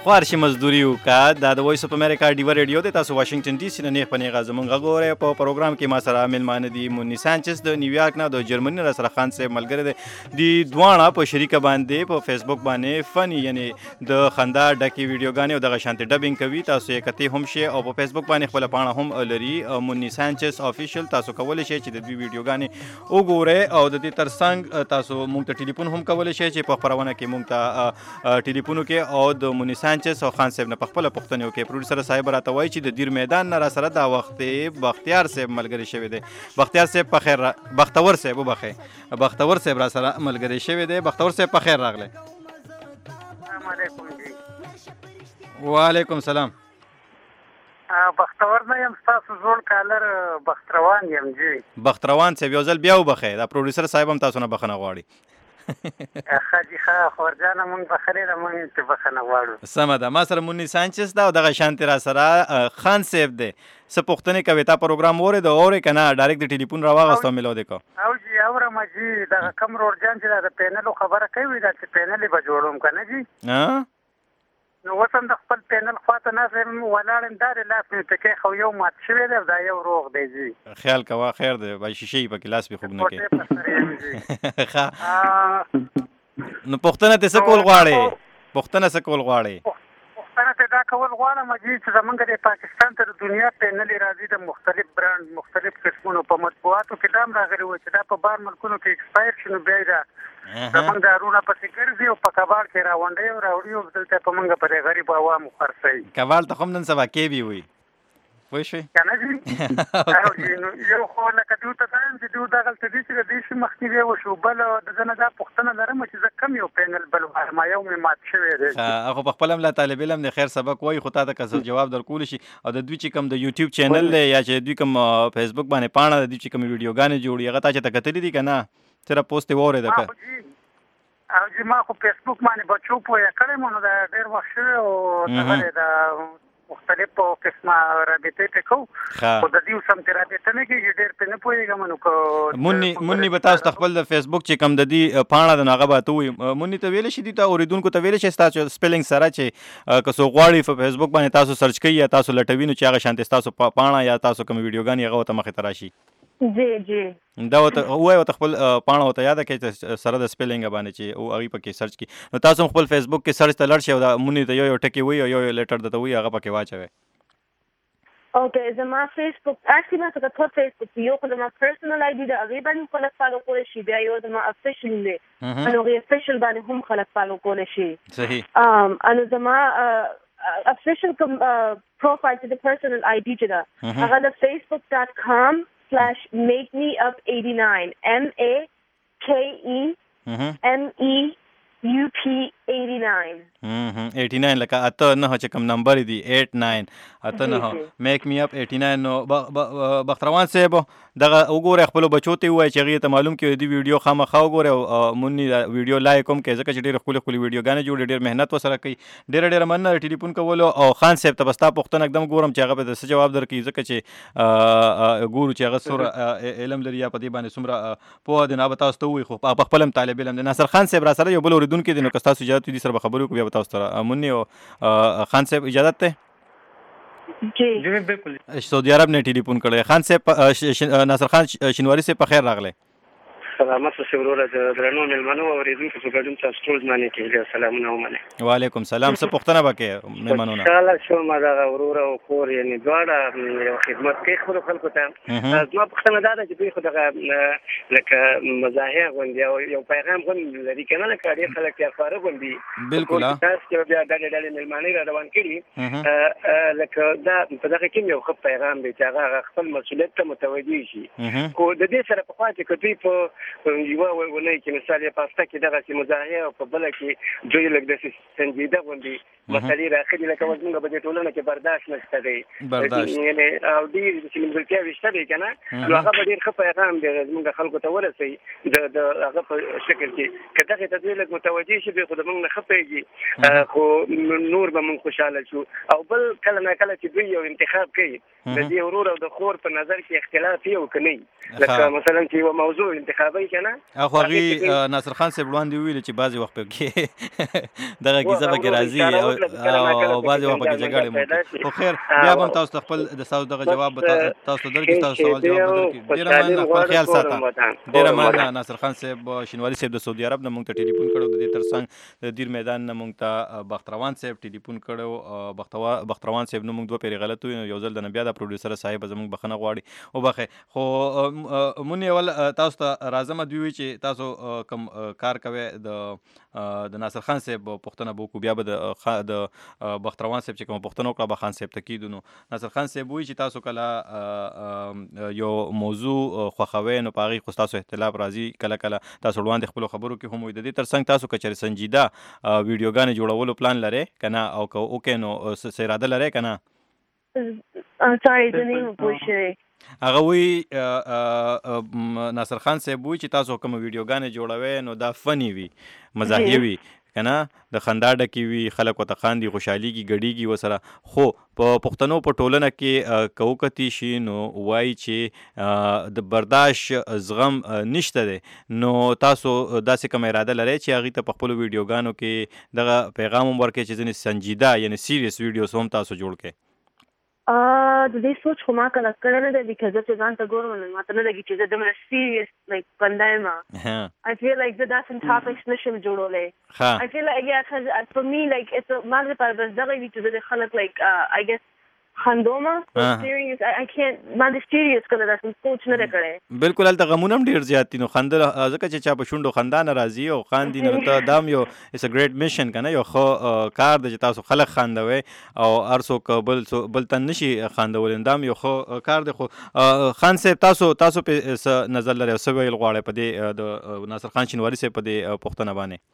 خوار شي مزدوري وکړه. دا د وایس اف امریکا ډیو ریډیو دی. تاسو واشنگټن ډي سي نه نیغ په نیغه زمونږ غوړې په پروګرام کې ما سره میلمانه دي مونی سانچز د نیویارک نه، د جرمني نه سره خان صاحب ملګری دی. دی دواړه په شریکه باندې په فیسبوک باندې فني یعنی د خندا ډکې ویډیوګانې او دغه شانتي ډبینګ کوي. تاسو یې کتئ هم شئ او په فیسبوک باندې خپله پاڼه هم لري مونی سانچز افیشل. تاسو کولی شئ چې د دوی ویډیوګانې وګورئ او د دې ترڅنګ تاسو مونږ ته ټلیفون هم کولی شئ چې په خپرونه کې مونږ ته ټلیفون وکړئ او د مونی سانچز او خان صاحب نه په خپله پوښتنې وکړئ. پروډوسر صاحب راته وایي چې د دیر میدان نه را سره دا وخت بختیار صاحب ملګری شوی دی. بختیار صاحب په خیر بختور صاحب وبخئ بختور صاحب را سره ملګری شوی دی. بختور صاحب په خیر راغلی.
السلام علیکم جی.
وعلیکم سلام.
بختور نه یم، ستاسو زوړ کالر بختروان یم جی.
بختروان صاحب یو ځل بیا وبخئ. دا پروډوسر صاحب هم تاسو نه بخښنه غواړي.
خاجي خورجانه مونږ بخري د مونږ ته بخنه غواړو.
سمه ده. ما سره مونی سانچز دا او دغه شانتي را سره خان صاحب دی. څه پوښتنې کوي؟ تا پروګرام اورېد اورې که نه ډایرکټ د ټلیفون راواغسته مې لودې کو؟
او جی اورم جی. دغه کم روډجان چې دا د پینلو خبره کوي دا چې پینل یې به جوړوم که نه جی. نو اوس هم د خپل پینل خواته ناست یم ولاړ یم. دا لاس مې پکې خو یو مات شوی دی او دا یو روغ دی جی.
خیال کوه خیر دی. شیشې یې پکې لاس مې خوږ نه کوي. نو پوښتنه ته څه کول غواړې؟ پوښتنه څه کول غواړې؟
پوښتنه ته دا کول غواړم جی چې زمونږ د پاکستان ته د دنیا پینلې راځي د مختلف برانډ مختلف قسمونو. په مطبوعاتو کې دا هم راغلي وو چې دا په بار ملکونو کې ایکسپایر شي نو بیا یې زمونږ دارونه پسې ګرځي او په کباړ کې راغونډوي او راوړي او دلته په مونږ پرې غریب عوامو خرڅوي.
کباړ ته هم نن سبا کیبي وي پوه شوې
که نه جي. او جي نو یو خو لکه دوی ته دا یم چې دوی دغلته دي چې د دې شي مخنیوی وشو. بل د زه نه دا پوښتنه لرم چې زه کم یو پینل بل وایم یو مې مات شوی دی.
خو په خپله هم لا طالب علم دی خیر سبق وایي خو تا ته که جواب در کولی شي. او د دوی چې کوم د یوټیوب چینل دی یا چې دوی کوم فیسبوک باندې پاڼه د دوی چې کوم ویډیوګانې جوړي هغه تا چې ته کتلي دي که نه؟ صرف پوسټ یې واورېده که؟
او جی ما خو فیسبوک باندې بچو پوهه کړی مو نو دا ډېر وخت شوی او دغه د مختلفو قسمه رابطې پې کوو خو د دې سم ترې رابطه نه کېږي ډېر پې نه پوهېږم. نو
مونی به تاسو ته خپل د فیسبوک چې کوم د دې پاڼه ده نو هغه به ته ووایي. مونی ته ویلی شي دي ته اورېدونکو ته ویلی شي ستاسو سپیلنګ سره چې که څوک غواړي په فیسبوک باندې تاسو سرچ کوي یا تاسو لټوي نو چې هغه شانتې ستاسو پاڼه یا تاسو کوم ویډیوګانې هغه ورته مخې ته راشي.
جی جی
دا ورته ووایه ورته خپل پاڼه ورته یاده کړئ چې سره د سپیلنګ باندې چې هغوی پکې سرچ کړي. نو تاسو هم خپل فیسبوک کې سرچ ته لړ شئ او دا مونی ته یو ټکي وایي او یو لیټر درته وایي هغه پکې واچوئ.
اوکې زما فیسبوک اکچولی ما څخه ټول فیسبوک دی. یو خو زما پرسنل آی ډي ده هغې باندې خلک فالو کولی شي. بیا یو زما افیشل دی نو هغې افیشل باندې هم خلک فالو کولی شي.
صحیح.
نو زما افیشل کوم پروفایل چې د پرسنل آی ډي چې ده هغه د facebook.com/makemeup89 MAKEMEUP89
89 لکه اته نه چې کوم نمبر دی 89 اته نه میک می اپ 89. نو بختروان صاحب دغه وګوره خپل بچو ته وایي چې هغې ته معلوم کړي د ویډیو خامخا وګوره او مونی دا ویډیو لایک هم کوي ځکه چې ډېرې ښکلې ښکلې ویډیوګانې جوړې ډېر محنت ورسره کوي. ډېره مننه د ټلیفون کولو. او خان صاحب ته به ستا پوښتنه اکدم ګورم چې هغه به د څه جواب درکړي ځکه چې ګورو چې هغه څومره علم لري یا په دې باندې څومره پوهه دی نو هغه به تاسو ته ووایي خو په خپل هم طالب علم دی. ناصر خان صاحب را سره یو بل اورېدونکی دی نو که ستاسو اجازت وي دې سره به خبرې وکړو بیا به تاسو سره مونی او خان صاحب اجازت دی؟
جی بالکل.
سعودي عرب نه ټلیفون کړی. خان صاحب ناصر خان شینواري صاحب په خیر راغلی.
سلامت اوسئ وروره. د درنو مېلمنو او اورېدونکو په ګډون تاسو ټول زما نیکې سلامونه ومنئ.
وعلیکم سلام. څه پوښتنه به کوې مېلمنو نه؟
خوشحاله شوم دغه وروره او خور یعنې دواړه یو خدمت کوي خپلو خلکو ته. زما پوښتنه دا ده چې دوی خو دغه لکه مزاحیه غوندې او یو پیغام غوندې لري که نه لکه ډېر خلک یا خواره غوندې
بلکل
تاسو کې بیا ډلې ډلې مېلمانۍ را روان کړي لکه دا په دغه کې یو ښه پیغام دی چې هغه خپل مسؤلیت ته متوجه شي. خو د دې سره پخوا چې که دوی په یوه ونۍ کې مثال یې په هفته کې دغسې مزاحیه او په بله کې دوی لږ داسې سنجیده غوندې مسلې راخلي لکه اوس موږ په دې ټولنه کې برداشت نشته دی یعنې او ډېر چې نیمګړتیاوې شته دی که نه نو هغه به ډېر ښه پیغام دی زموږ خلکو ته ورسوي د هغه په شکل کې که دغې ته دوی لږ متوجه شي دوی خو د موږ نه ښه پوهېږي خو نور به موږ خوشحاله شو. او بل کله نه کله چې دوی یو انتخاب کوي د دې ورور او د خور په نظر کې اختلاف یې او که نه لکه مثلا چې یوه موضوع انتخابوي خرابوي کنه
اخو هغه ناصر خان صاحب وړاندې ویل چې بعضی وخت کې دغه کیسه به راځي او بعضی وخت کې جګړه مو خو خیر بیا هم تاسو خپل د تاسو دغه جواب تاسو درکې تاسو سوال جواب درکې ډیر مننه خپل خیال ساته ډیر مننه ناصر خان صاحب شینواری صاحب د سعودي عرب نه مونږ ته ټلیفون کړو د دې ترڅنګ د دیر میدان نه مونږ ته بختروان صاحب ټلیفون کړو بختروان صاحب نو مونږ دوه پیری غلط وي یو ځل د بیا د پروډوسر صاحب زمونږ بخنه غواړي او بخې خو مونږ ول تاسو ته راځم دوی چې تاسو کوم کار کوي د ناصر خان صاحب پښتنه بوکو بیا به د بختروان صاحب چې کوم پښتنو کړه به خان صاحب تکیدو نو ناصر خان صاحب وی چې تاسو کله یو موضوع خوښوي نو پاغي خو تاسو اختلاف راځي کله کله تاسو وړاندې خپل خبرو کې هم وي د دې ترڅنګ تاسو کچري سنجیده ویډیوګانې جوړولو پلان لري کنه او اوکې نو سیراده لري کنه
sorry the name of bullshit
هغه وی ناصر خان صاحب وی چې تاسو کوم ویډیوګانې جوړوي نو دا فنی وي مزاحي وي کنه د خندا ډکی وي خلک وته خاندي خوشحاليږي ګډيږي وسره خو په پښتنو په ټولنه کې کوکتی شي نو وای چې د برداشت زغم نشته دی نو تاسو داسې کوم اراده لرئ چې هغه ته په خپل ویډیوګانو کې دغه پیغام ورکړي چې ځنې سنجیده یعنی سیریس ویډیوز هم تاسو جوړ کړئ
د دې سوچ خو ما کله کړی نه دی بیکاز زه چې ځان ته ګورم نو ماته نه لګي چې زه دومره سیریس لایک بنده یم I feel like زه داسې ټاپکس نشم جوړولی I feel like yeah because for me like it's ما لپاره بس دغه وي چې زه د خلک like I guess خندومه serious I can't ما د serious کله داسې سوچ نه دی کړی
بالکل هلته غمونه هم ډېر زیات دي نو خندل ځکه چې چا په شونډو خندا نه راځي او خاندي نو ته دا هم یو it's a great mission که نه یو ښه کار دی چې تاسو خلک خاندوئ او هر څوک بل تن نشي خاندولی دا هم یو ښه کار دی خو خان صاحب تاسو په څه نظر لرئ او څه ویل غواړئ په دې د ناصر خان شینواري صاحب په دې پوښتنه باندې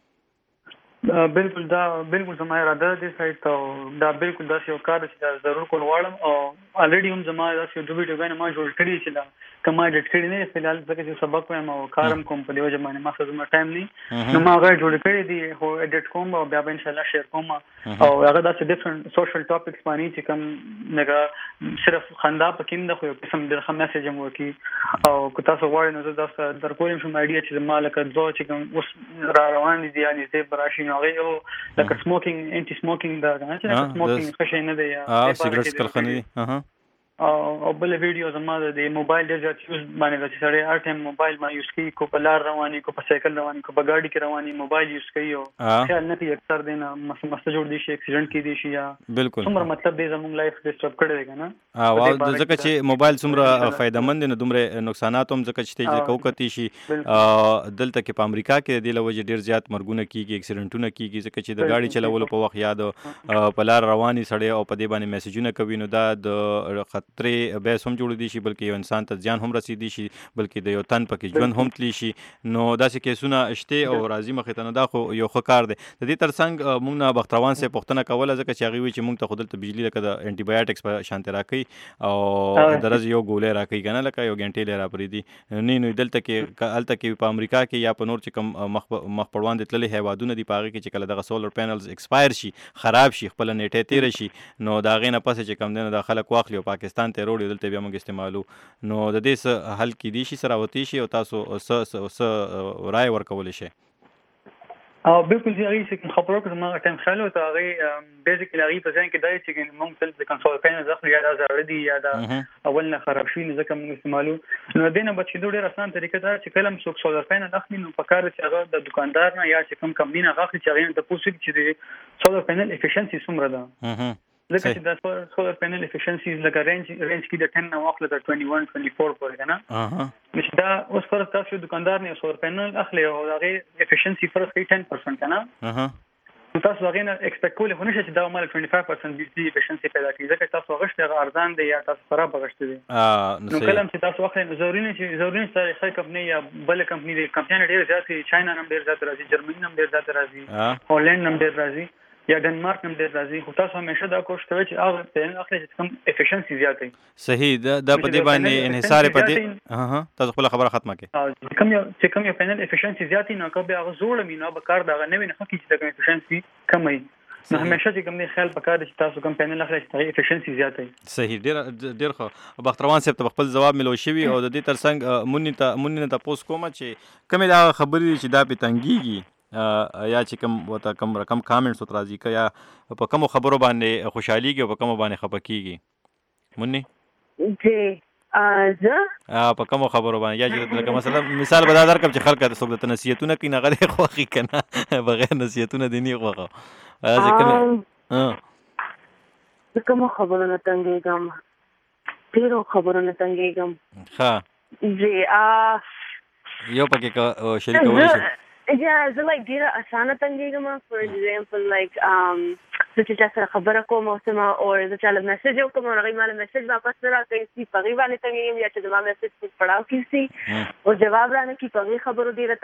بالکل دا بالکل زما اراده دي چې دا بالکل داسې یو کار چې دا ضرور کول غواړم او الریډي هم زما داسې یو ویډیوګانې ما جوړ کړي چې دا کوم ایډیټ کړي نه فلحال ځکه چې سبق وایم او کارم کوم په دې وجه باندې ما څه زما ټایم نه نو ما هغه جوړ کړي دي خو ایډیټ کوم او بیا به ان شاء الله شیر کوم او هغه داسې ډیفرنٹ سوشل ټاپکس باندې چې کوم نه صرف خندا پکې نه خو یو قسم د خمه میسج هم ورکی او که تاسو غواړئ نو تاسو درکوم شم ایډیا چې ما لکه دوه چې کوم اوس را روان دي یعنی زه براشي نو هغه لکه سموکینګ انټي سموکینګ دا نه چې سموکینګ څه شي نه دی
سیګریټ کل خني
او بل ویډیو زما د موبایل ډېر زیات یوز باندې چې سړی هر ټایم موبایل ما یوز کوي کو په لار رواني کو په سایکل رواني کو په ګاډي کې رواني موبایل یوز کوي او خیال نه کوي اکثر دینه مست جوړ دي شي اکسیډنټ کې دي شي یا
بالکل
څومره مطلب دې زموږ لایف ډیسټرب کړی دی کنه
او ځکه چې موبایل څومره فائدمند نه دومره نقصانات هم ځکه چې کوکتی شي دلته کې په امریکا کې د لوجه ډېر زیات مرګونه کیږي اکسیډنټونه کیږي ځکه چې د ګاډي چلولو په وخت یاد په لار رواني سړی او په دې باندې میسجونه کوي نو دا د خطرې به هم جوړ دي شي بلکې یو انسان ته ځان هم رسیدي شي بلکې د یو تن پکې ژوند هم تلی شي نو داسې کیسونه شته او راځي مخې ته نو دا خو یو ښه کار دی د دې ترڅنګ موږ نه بختروان صاحب پوښتنه کوله ځکه چې هغوی وایي چې موږ ته خو دلته بجلي لکه د انټي بایوټکس په شانتې راکوي او د ورځې یو ګولۍ راکوي که نه لکه یو ګنټې لی راپرېږدي نه نو دلته کې هلته کې په امریکا کې یا په نور چې کوم مخ په وړاندې تللي هیوادونه دي په هغې کې چې کله دغه سولر پینلز ایکسپایر شي خراب شي خپله نیټه تېره شي نو د هغې نه پسې چې کوم دی نو دا خلک واخلي او پاکستان ته یې روړي دلته بیا موږ استعمالو نو د دې څه حل کیدی شي سره راوتی شي او تاسو څه رای ورکولی شي
او بالکل هغه چې خبرو کې ما ټایم خیال او هغه بیسیکلی هغه په ځان کې دای چې موږ تل د کنسول پین ځخ یا د زړدي یا د اول نه خراب شي ځکه موږ استعمالو نو دینه بچی ډېر آسان طریقه ده چې کلم څوک سولر پین اخلي نو په کار چې هغه د دکاندار نه یا چې کوم کمپنی نه غاخلي چې هغه د پوسټ چې د سولر پینل افیشنسي څومره ده لکه چې د سولر پینل افیشنسي لکه رینج کې د 10 نه واخله د 21 24 پورې کنه نشه دا اوس فرض تاسو دکاندار نه سولر پینل اخلي او هغه افیشنسي فرض کوي 10% کنه نو تاسو هغه نه ایکسپیکټ کولی خو نشئ چې دا مال 25% بیسي افیشنسي پیدا کړي ځکه تاسو غشته ارزان دی یا تاسو خراب غشته دي نو کلم چې تاسو اخلي ضروري نه چې ښه کمپنی یا بل کمپنی دی کمپنی ډېر زیات چاینا هم ډېر زیات راځي جرمني هم ډېر زیات راځي هالند هم ډېر راځي یا ډنمارک هم ډېر راځي خو تاسو همیشه دا کوشش کوئ چې هغه پینل اخلي چې کوم افیشنسي زیات وي
صحیح دا په دې باندې انحصار په دې تاسو خپل خبره ختمه کړئ
کوم یو پینل افیشنسي زیات نو که به هغه زوړ مینه به کار دا نه وي نه چې د افیشنسي کم وي نو همیشه چې کوم دی خیال پکار دی چې تاسو کوم پینل اخلئ چې هغې افیشنسي زیاته وي.
صحیح، ډېر ښه. بختروان صاحب ته خپل ځواب ملو شوي او د دې ترڅنګ مونې نه تپوس کومه چې کومې د هغه خبرې دي چې دا پې تنګېږي یا چې کوم ورته کوم رقم کامنټس ورته راځي که یا په کومو خبرو باندې خوشحالېږي او په کومو باندې خفه کېږي. مونې
زه
په کومو خبرو باندې یا چې لکه مثلا مثال به دا درکړم چې خلک څوک درته نصیحتونه کوي نه هغه دې خوښي که نه بغیر نصیحتونه دې نه خوښه.
زه کومو خبرو نه تنګېږم، ډېرو خبرو نه تنګېږم.
یو پکې شریکولی شي.
زه لایک ډېره اسانه تنګېږم. فور ایگزامپل لایک زه چې چا سره خبره کوم او زه چاله میسج وکړم او هغوی ماله میسج واپس نه راکوي سي په هغې باندې تنګېږم، یا چې زما میسج په پړاو کې سي او جواب رانه کړي په هغې خبرو ډېره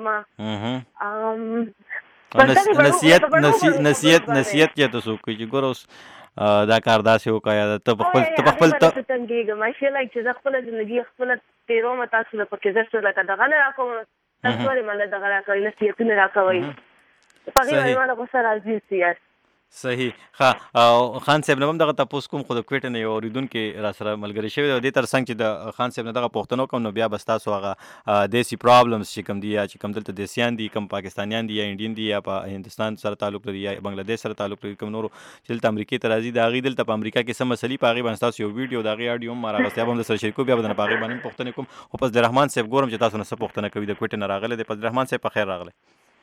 تنګېږم.
نصیحت یا ته څوک کوي چې ګوره اوس دا کار داسې وکړه یا ته په خپل
تنګېږم. آی فیل لایک چې زه خپله زندګي خپله تېروم، تاسو له پکې زه څه لکه دغه نه راکوم، تاسو ولې ماله دغه راکوئ نصیحتونه راکوئ، په هغې باندې ماله غوسه راځي سي.
صحیح. ښه، او خان صاحب نه هم دغه تپوس کوم خو د کویټې نه یو اورېدونکي را سره ملګري شوي دی. دې تر څنګ چې د خان صاحب نه دغه پوښتنه وکړم نو بیا به ستاسو هغه دیسي پرابلمس چې کوم دي یا چې کوم دلته دیسیان دي، کوم پاکستانیان دي یا انډین دي یا په هندوستان سره تعلق لري یا بنګلادیش سره تعلق لري، کوم نورو چې دلته امریکې ته راځي د هغې دلته په امریکا کې څه مسلې په هغې باندې ستاسو یو ویډیو د هغې اډیو هم ما راغستی به هم در سره شریکو، بیا به درنه په هغې باندې هم پوښتنې کوم. خو فضل رحمان صاحب ګورم چې تاسو نه څه پوښتنه کوي، د کویټې نه راغلی دی. فضل رحمان صاحب په خیر راغلی.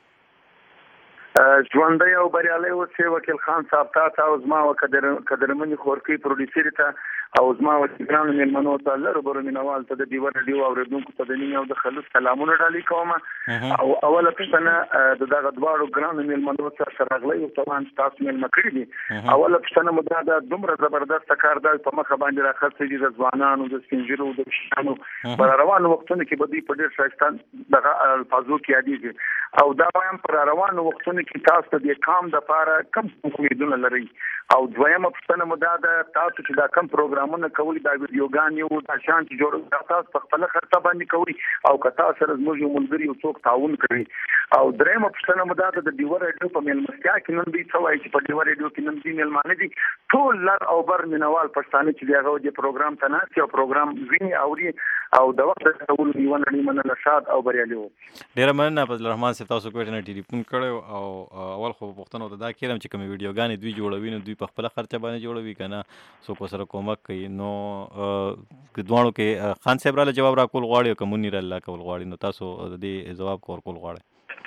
ژوندی او بریالی اوسې وکیل خان صاحب ته او زما قدرمنې خورکۍ پروډیوسرې ته او زما ګرانو مېلمنو ته لرو برو مینوال ته د ډیوه راډیو اورېدونکو ته د مینې او د خلوص سلامونه ډالۍ کوم. او اوله پوښتنه د دغه دواړو ګرانو مېلمنو سره راغلی او طبعا تاسو مېلمه کړي دي. اوله پوښتنه مو دا ده دومره زبردسته کار دا په مخه باندې راخڅې دي د ځوانانو د سپین ږیرو د مشرانو په روانو وختونو کې به دوی په ډېر ښایسته دغه الفاظو کې یادېږي او دا وایم په روانو وختونو کې تاسو د کام دپاره کم امیدونه لرئ. او دویمه پوښتنه مو دا ده تاسو چې دا کم پروګرامونه کوئ دا ویډیوګانې دا شیان چې جوړوئ دا تاسو په خپله خرڅه باندې کوئ او که تاسو سره زموږ یو ملګري یو څوک تعاون کوي. او دریمه پوښتنه مو دا ده د ډیوه راډیو په مېلمستیا کې نن دوی څه وایي چې په ډیوه راډیو کې نن دوی مېلمانه دي ټول لر او بر مینوال پښتانه چې د هغه د پروګرام ته ناست او پروګرام ویني اوري او د وخت د ټول ډیوه نړۍ مننه شاد او بریالي وو.
ډېره مننه فضل رحمان صاحب تاسو کویټې نه ټلیفون کړی او اول خو پوښتنه ورته دا کړم چې کومې ویډیوګانې دوی جوړوي نو دوی په خپله خرچه باندې جوړوي که نه څوک ورسره کومک کوي. نو دواړو کې خان صاحب راله جواب راکول غواړي او که مونې راله کول غواړي نو تاسو د دې ځواب ورکول غواړئ.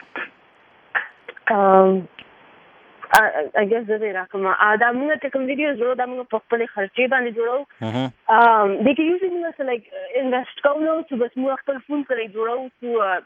I guess زه راکوم دا موږ ته کوم ویډیوز جوړو دا موږ په خپلې خرچې باندې جوړو. دې کې یوزلی موږ لایک انویسټ کوو نو چې بس موږ خپل فون سره جوړو څو.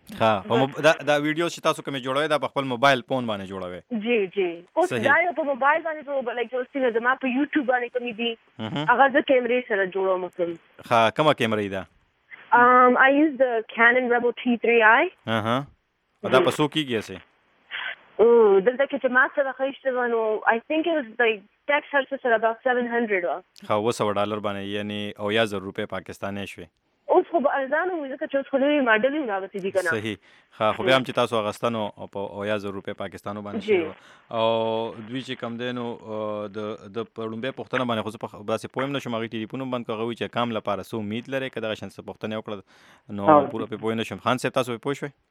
دا ویډیو چې تاسو کومې جوړوئ دا په خپل موبایل فون باندې جوړوئ؟
جی اوس دا یو په موبایل باندې جوړو لایک اوس زما په یوټیوب باندې کومې دي هغه زه کیمرې سره جوړوم.
کومه کیمرې ده؟
I use the Canon Rebel T3i.
دا په څو کېږي هسې؟
دلته کې چې ما سره خیشته وه نو I think it was like tax خرڅ سره about 700 وه.
$100 باندې یعنې 8000 روپۍ پاکستانۍ شوې.
اوس خو به ارزانه وي ځکه چې اوس خو نوي ماډل یې راغلي دي که نه.
صحیح. خو بیا هم چې تاسو اخیسته نو په 8000 روپۍ پاکستانو باندې شوې وه او دوی چې کوم دی نو د په لومبۍ پوښتنه باندې خو زه داسې پوه یم نه شم هغې ټلیفون هم بند کړو هغوی چې کام لپاره څه امید لرئ که دغه شان څه پوښتنې وکړه نو پوره پرې پوه نه شم. خان صاحب تاسو پرې پوه شوئ؟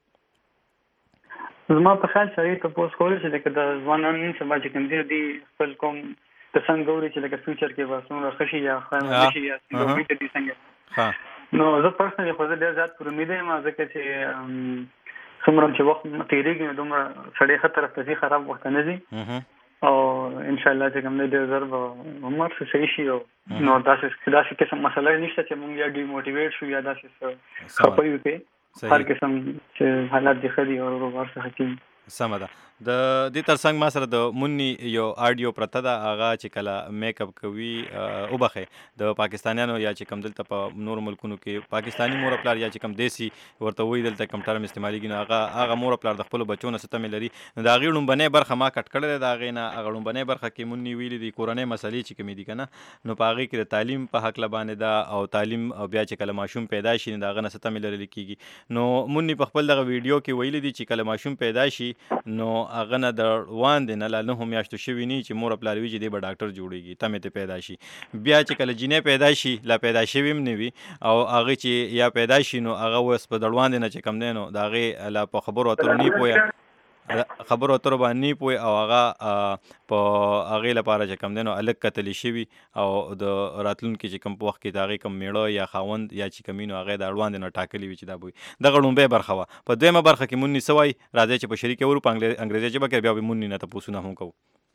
زما په خیال سره تپوس کولی چې لکه د ځوانانو نن سبا چې کوم دي دوی خپل قوم ته څنګه ګوري چې لکه فیوچر کې به څومره ښه شي یا ښه شي یا څنګه دي څنګه. نو زه پرسنلي خو زه ډېر زیات پر امید یم ځکه چې څومره چې وخت تېرېږي نو دومره سړی ښه طرف ته ځي خراب وخت ته نه ځي او انشاءالله چې کوم دی ډېر ژر به عمر صحیح شي. او نو داسې قسم مسله نشته چې موږ یا ډیموټیویټ شو یا داسې څه خفه یو پرې. هر قسم چې حالات دې ښه دي او ورور څخه کېږي.
سمه ده. د دې ترڅنګ ما سره د مونی یو آډیو پرته ده هغه چې کله میک اپ کوي وبخې د پاکستانیانو یا چې کوم دلته په نورو ملکونو کې پاکستانی مور پلار یا چې کوم دیسي ورته وایي دلته کوم ټرم استعمالېږي نو هغه مور پلار د خپلو بچو نه څه تمې لري نو د هغې لومبنۍ برخه ما کټ کړې ده د هغې نه هغه لومبنۍ برخه کې مونی ویلي دي کورنۍ مسلې چې کومې دي که نه نو په هغې کې د تعلیم په هکله باندې ده او تعلیم بیا چې کله ماشوم پیدا شي نو د هغه نه څه تمې لرلې کېږي. نو مونی په خپل دغه ویډیو کې ویلي دي چې کله ماشوم پیدا شي نو هغه نه د وړاندې نه لا 9 میاشتو شوي نه چې مور پلار وي چې دی به ډاکټر جوړیږي تمې ته پیدا شي. بیا چې کله جینۍ پیدا شي لا پیدا شوي هم نه وي او هغه چې یا پیدا شي نو هغه اوس په د وړاندې نه چې کم دی نو د هغې لا په خبرو اترو نه پوهه خبرو اترو باندې پوي او هغه په هغې لپاره چې کم دی نو الګ کتلی شوي او د راتلونکي چې کم په وخت کې د هغې کم میړه یا خاوند یا چې کم وي نو هغه یې د اړوندې نه ټاکلي وي چې دا به وي. دغه لومبۍ برخه وه. په دویمه برخه کې مونږ څه وایي راځئ چې په شریکې ورو په انګریزي ژبه کې بیا به مونږ نه تپوسونه هم کوو.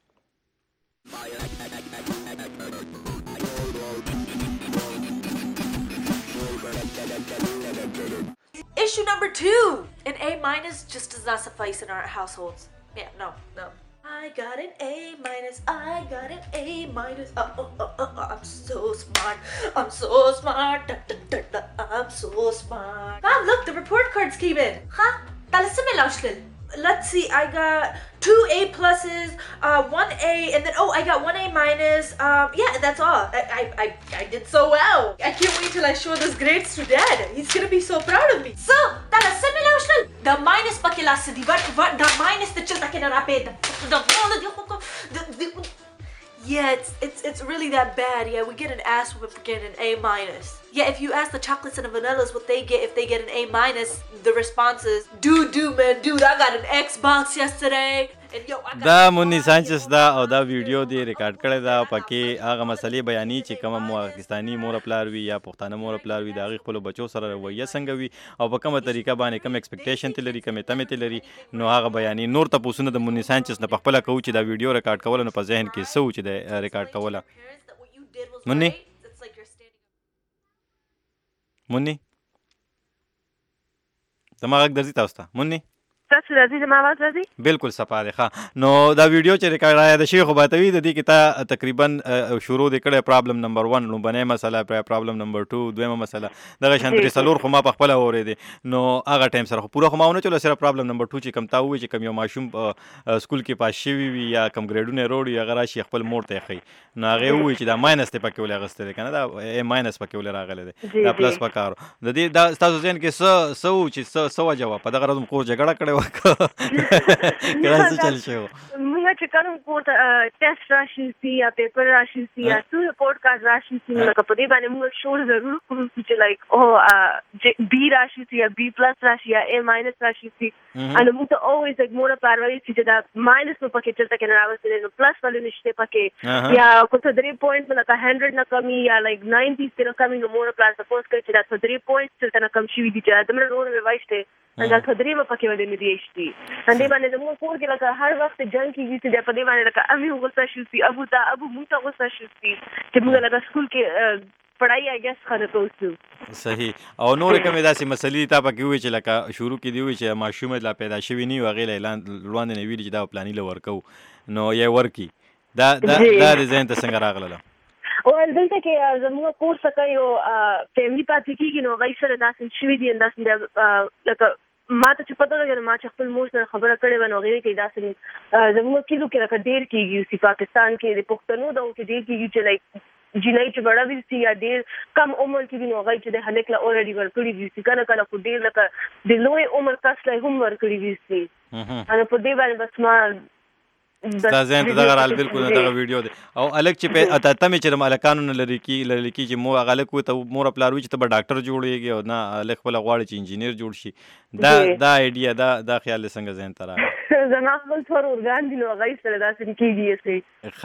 Issue number 2. An A minus just does not suffice in our households. Yeah, no. I got an A minus. I got an A minus. I'm so smart. I'm so smart. I'm so smart. Mom, look, the report cards came in. Huh? Let's see, I got 2 A pluses, 1 A, and then I got 1 A minus. Yeah, that's all. I did so well. I can't wait till I show those grades to Dad. He's gonna be so proud of me. So, the minus pakila sidi, but the minus the chilta ke na pe the yeah, it's really that bad. Yeah, we get an ass whooping for getting an A minus. Yeah, if you ask the chocolates and the vanillas what they get if they get an A minus, the response is, dude, man, I got an Xbox yesterday.
دا مونی سانچس دا او دا ویډیو دی ریکارډ کړی دا پکې هغه مسلې بیانې چې کومه پاکستاني مور پلار وي یا پښتانه مور پلار وي د هغې خپلو بچو سره رویه څنګه وي او په کومه طریقه باندې کوم ایکسپیکټیشن ته لري کومې تمې ته لري نو هغه بیانې. نور تپوسونه د مونی سانچس نه پخپله کوو چې دا ویډیو ریکارډ کوله نو په ذهن کې څه و چې د ریکارډ کوله. مونی زما غږ درځي تاسو ته؟ مونی
تاسو راځي زما आवाज راځي؟
بالکل صفا دی. ښه نو دا ویډیو چې ریکارډ رایا د شیخ خو به ته وي د دې کې تا تقریبا شروع دې کړی پرابلم نمبر 1 لومبنۍ مسله پرابلم نمبر 2 دویمه مسله دغه شان درې څلور خو ما پخپله اورېدې نو هغه ټایم سره خو پوره خو ما ونه چلو صرف پرابلم نمبر 2 چې کوم تا ووایي چې کوم یو ماشوم سکول کې پاس شوي وي یا کوم ګریډونه یې روړي هغه راشي خپل مور ته یې ښیي نو هغې ووایي چې دا ماینس دی پکې ولې اخیستی دی که نه دا اے ماینس پکې ولې راغلی دی دا پلس پکار د دې دا ستاسو ذهن کې څه و چې څه وجه وه په دغه ورځ کور جګړه کړې وه چل شو
موږ چې کوم کوټ ټیسټ راشي سي یا پیپر راشي سي یا څو ریپورت کارت راشي سي نو په دې باندې موږ شور ضرور کوو چې لایک بی راشي سي یا بی پلس راشي یا اے ماینس راشي سي ان موږ ته اولویز لایک مور پاروي چې دا ماینس په پکې چلته کې نه راوځي نو پلس ولې نشته پکې یا کوته 3 پوینټ مله 100 نه کمی یا لایک 90 سره کمی نو مور پلس سپوز کوي چې دا 3 پوینټ چلته نه کم شي دي چې دمر نور وایسته دا خدري په پکې ولې نه دی شتي باندې باندې زموږ کور کې لکه هر وخت جنگ کېږي چې په دې باندې لکه ابي غوسه شي سي ابو موږ ته غوسه شي چې موږ لکه سکول کې پڑھائی اگیس خره کوو.
صحیح او نور کومې داسې مسلې تا پکې وي چې لکه شروع کې دی وي چې ماشوم لا پیدا شوي نه وي هغې له اعلان وړاندې نه ویلي چې دا پلاني له ورکوو نو یې ورکي دا د ذهن ته څنګه راغله؟
او دلته کې زموږ کور څخه یو فیملي پاتې کېږي نو هغوی سره داسې شوي دي داسې لکه ما ته چې پته لګېده ما چې خپل مور سره خبره کړې وه نو هغې کې داسې زموږ کلیو کې لکه ډېر کېږي اوسي پاکستان کې د پښتنو دغو کې ډېر کېږي چې لایک جینۍ چې بړه وي سي یا ډېر کم عمر کې وي نو هغوی چې د هلک له اورېډي ورکړي وي سي کله کله خو ډېر لکه د لوی عمر کس له هم ورکړي وي سي نو په دې باندې بس ما
ستا ذهن ته دغه رال بالکل نه دغه ویډیو دی او هلک چې تمې چې د هلکانو نه لرې کېږي چې هغه هلک وي ته مور پلار وي چې ته به ډاکټر جوړېږي او نه هلک خپله غواړي چې انجینر جوړ شي دا ایډیا دا خیال یې څنګه ذهن ته راغی؟
زما خپل څوار ارګان دي نو هغوی سره داسې کېږي یسې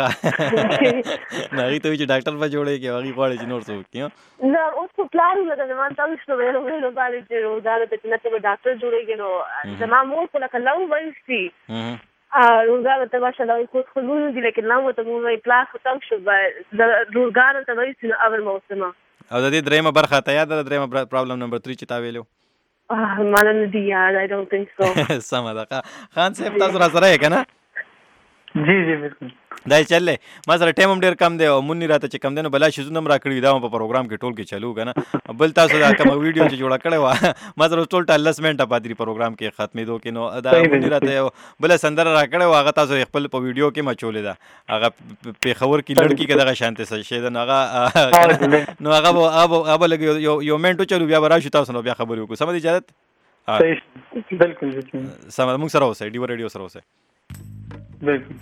نو هغوی ته وایي چې ډاکټر به جوړېږي او هغوی غواړي چې نور څه وکړي
نه اوس خو پلار لکه زما تنګ شو ویلو باندې چې روزانه ته چې نه ته به ډاکټر جوړېږي نو زما مور خو لکه لو ویسي روزانه ته ماشاءالله خود خلونو دي لیکن لو ته مو وایي پلار خو تنګ شو روزانه ته ویسي نو اول موسمه
او د دې درېیمه برخه ته یاد ده درېیمه پرابلم نمبر 3 چې تا ویلو؟
مالا نه دي یاد I don't think so.
سمه ده خان صاحب تاسو را سره یې که نه؟
جی بالکل
دا یې چل دی ما سره ټایم هم ډېر کم دی او مونې راته چې کم دی نو بلا شیزونه هم را کړي وي دا هم په پروګرام کې ټول کې چلو که نه بل تاسو دا کومه ویډیو چې جوړه کړې وه ما سره ټول 10 منټه پاتې دي پروګرام کې ختمېدو کې نو دا مونې راته یو بله سندره را کړې وه هغه تاسو خپل په ویډیو کې مچولې ده هغه پېښور کې لړکي که دغه شانتې څه شی ده نو هغه به لږ یو منټ وچلو بیا به راشو تاسو نو بیا خبرې وکړو سمه ده اجازت؟
صحیح بالکل
سم موږ سره اوسئ ډیو ریډیو سره اوسئ
بالکل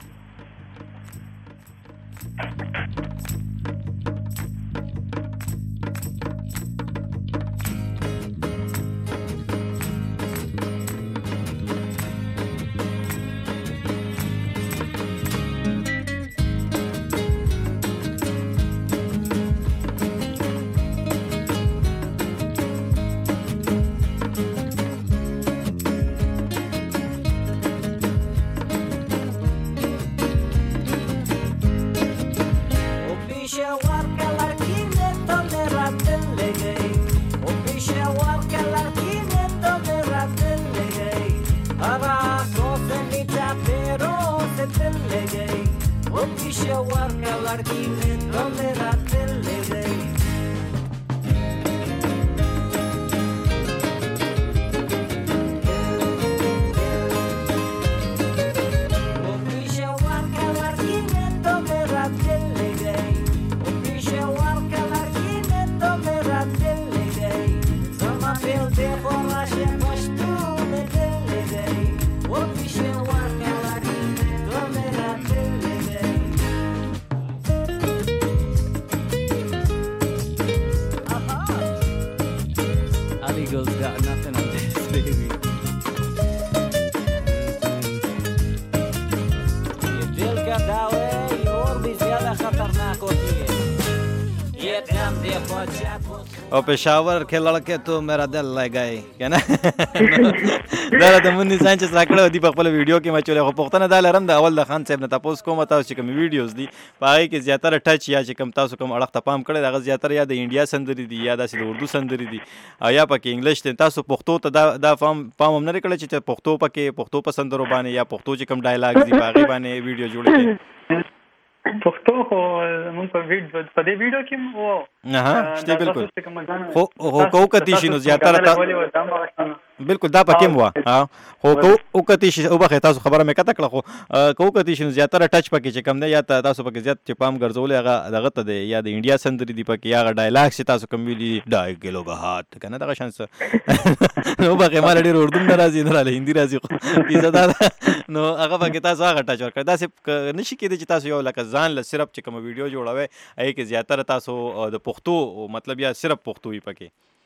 او پېښور کې لړکې تو میرا دل لګای کنه دا د مونږ سانچز راکړو دی په خپل ویډیو کې ما چولې خو پښتنه دا لرم د اول د خان صاحب نه تاسو کوم تاسو چې کوم ویډیوز دي پای کې زیاتره ټچ یا چې کوم تاسو کوم اړه ته پام کړی دا زیاتره یا د انډیا سندري دي یا د اردو سندري دي یا پکې انګلیش ته تاسو پښتو ته دا پام هم نه کړی چې پښتو په سندرو باندې یا پښتو چې کوم ډایلاګ دي باغې باندې ویډیو جوړ کړي
پښتو خو موږ په دې ویډیو کې وو
شته بالکل خو کتی شي نو زیاتره بالکل دا پکې مو خو کتی شي او به تاسو خبره مې کته کړه خو کتی شي نو زیاتره ټچ پکې چې کم نه یا تاسو پکې زیات چې پام ګرځول هغه دغه ته دی یا د انډیا سندري دی پکې هغه ډایلاګ چې تاسو کوم ویلي ډای کیلو غهات کنه دغه شانس نو پکې مال ډیر اردو نه راځي نه راځي هندي راځي پیزا نو هغه پکې تاسو هغه ټچ ورکړه دا څه نشي کېدی چې تاسو یو لکه ځان له صرف چې کوم ویډیو جوړوي اې کې زیاتره تاسو د پښتو مطلب یا صرف پښتو وي پکې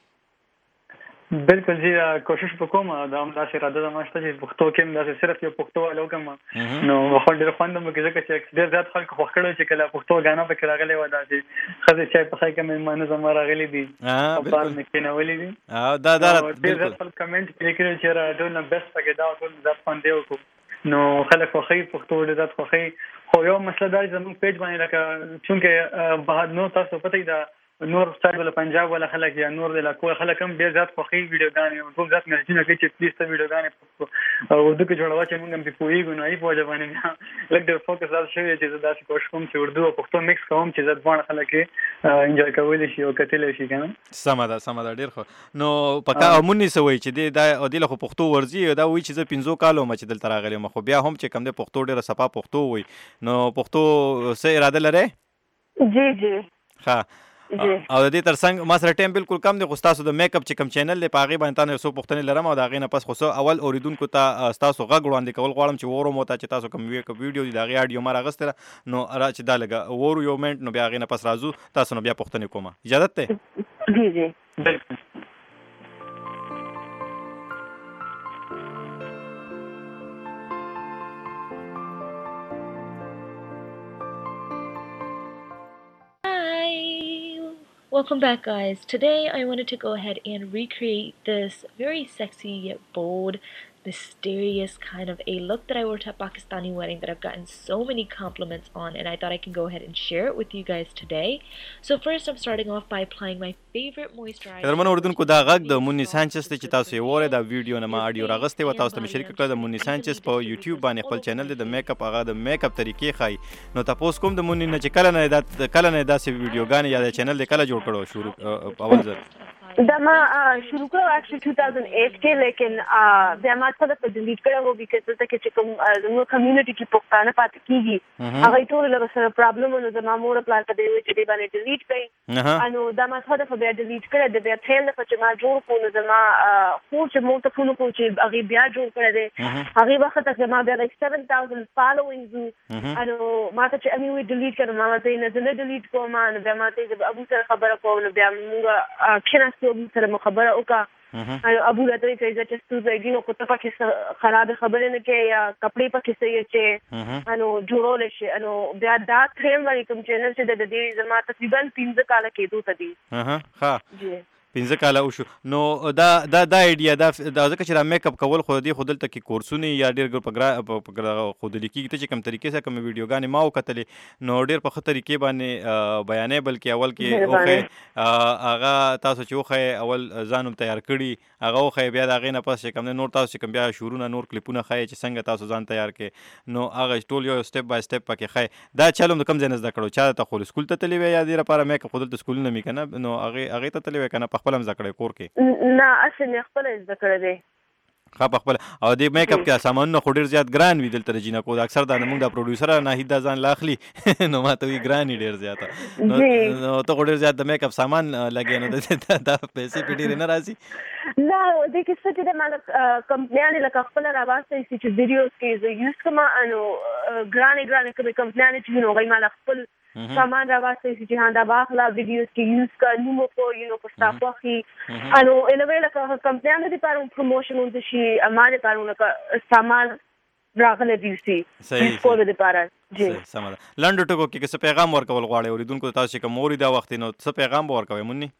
بالکل جی کوشش وکوم دا هم داسې اراده ده ماشته چې پښتو کې داسې صرف یو پښتو والو کوم نو خو ډېر خوند مو کې ځکه چې ډېر زیات خلک خوښ کړو چې کله پښتو غانا پکې راغلي و دا چې خزه چې په خای کې مېمانه زما راغلي دي په مې کې نو ولې دي
دا
ډېر زیات خلک کمنټ کړي چې را ډول نه بیسټ پکې دا ټول ځات باندې وکړو نو خلک خوښي پښتو ډېر زیات خوښي خو یو مسله دا زموږ پیج باندې لکه چونکه بعد نو تاسو پته دا نور سټایل ولا پنجاب ولا خلک یا نور د علاقو خلک هم ډېر زیات خوښي ویډیوګانې او ټول ځات مسجونه کوي چې پلیز ته ویډیوګانې اردو کې جوړوا چې موږ هم په پوهیږو نو ای په وجه باندې لږ ډېر فوکس راځي چې زه داسې کوشش کوم چې اردو او پښتو مکس کوم چې زه ځوان خلک انجوای کولی شي او کتلی شي کنه
سمه ده ډېر ښه نو پکا مونږ سوي چې دا د له پښتو ورزي دا وایي چې زه 15 کالو مچ دلته راغلی مخ بیا هم چې کم د پښتو ډېر صفه پښتو وي نو پښتو څه اراده لري
جی
ها او د دې ترڅنګ ما سره ټایم بالکل کم دی خو تاسو د میک اپ چې کوم چینل دی په هغې باندې تا نه یو څو پوښتنې لرم او د هغې نه پس خو اول اوریدونکو ته ستاسو غږ وړاندې کول غواړم چې وورم ورته چې تاسو کوم ویډیو دی د هغې اډیو ما راغوستی ده نو چې دا لږه وورو یو منټ نو بیا هغې نه پس راځو تاسو نه بیا پوښتنې کومه اجازت دی
جی
بالکل
Welcome back, guys. Today I wanted to go ahead and recreate this very sexy yet bold, mysterious kind of a look that I wore to a Pakistani wedding that I've gotten so many compliments on, and I thought I can go ahead and share it with you guys today. So first I'm starting off by applying my favorite moisturizer.
درمن اوردونکو دا غږ د مونی سانچز ته چې تاسو یې وره دا ویډیو نه ما اډیو راغسته و تاسو ته شریک کړل د مونی سانچز په یوټیوب باندې خپل چینل د میک اپ هغه د میک اپ طریقې خای نو تاسو کوم د مونی نه چې کله نه دا ویډیوګان یا د چینل د کله جوړ کړو شروع اول ځل
دا ما شروع کړو اکچولی 2008 کې لیکن بیا ما څه په ډیلیټ کړو بیکاز دلته کې چې کوم زموږ کمیونټي کې پښتانه پاتې کیږي هغه ټول له سره پرابلم نو زما مور پلان ته دی چې دی باندې ډیلیټ کړي انو دا ما څه په بیا ډیلیټ کړی د بیا ټیم د چې ما جوړ کړو نو زما خو چې مور ته فون کوم چې هغه بیا جوړ کړی دی هغه وخت ته ما بیا 7000 فالوینګز انو ما ته چې اني وی ډیلیټ کړم ما ته نه ډیلیټ کوم نو بیا ما ته ابو سره خبره کوم نو بیا موږ کیناستو سره خبره وکړه ابو راته چې چې ستو زګینو کوته پکې خراب خبره نه کې یا کپڑے پکې سي چې انو جوړول شي انو بیا دا تریم والی کوم چینل چې د دې زما تقریبا 15 کال کې دوه تدي
ها جی 15 کال وشو نو دا ایډیا دا ځکه چې دا میک اپ کول خو دې خودل ته کې کورسونه یا ډېر په خودل کې ته چې کوم طریقې سره کوم ویډیوګانې ما وکتلې نو ډېر په خطر کې باندې بیانې بلکې اول کې اوخه هغه تاسو چې اوخه اول ځانوم تیار کړي هغه اوخه بیا دا غینه پس چې کوم نور تاسو کوم بیا شورونه نور کلیپونه خای چې څنګه تاسو ځان تیار کړي نو هغه ټول یو سټپ بای سټپ پکې خای دا چلوم کوم ځای نه زده کړو چا ته خو سکول ته تللی وی یا دې لپاره میک اپ خودل ته سکول نه میکنه نو هغه ته تللی وی کنه خپل هم ذکر کور کې
نه اصل خپل ذکر دی
خا خپل او د میک اپ کې سامان نو ډیر زیات ګران وی دلته جینا کو اکثر دا موږ د پروډوسر نه هیدا ځان لاخلی نو ماته وی ګران ډیر زیات نو ته ډیر زیات د میک اپ سامان لګی نو دا پیسې پیډیر نه راځي
نه د کې څه د مال کمپنیانه لکه خپل راواسته چې ویډیوز کې زه یوز کوم انو ګران کمپنیانه چې نو غي مال خپل سامان راواسته چې دا باخلا ویډیوز کې یوز کا نیمو کو په تاسو انو الوی لکه کمپنیانه د پاره پروموشن ونده شي امانه پاره لکه سامان راغله دیوسی
صحیح
کول د پاره جی
سمه لنډ ټکو کې څه پیغام ورکول غواړي اوریدونکو تاسو کوم اوري دا وخت نو څه پیغام ورکوي مونږ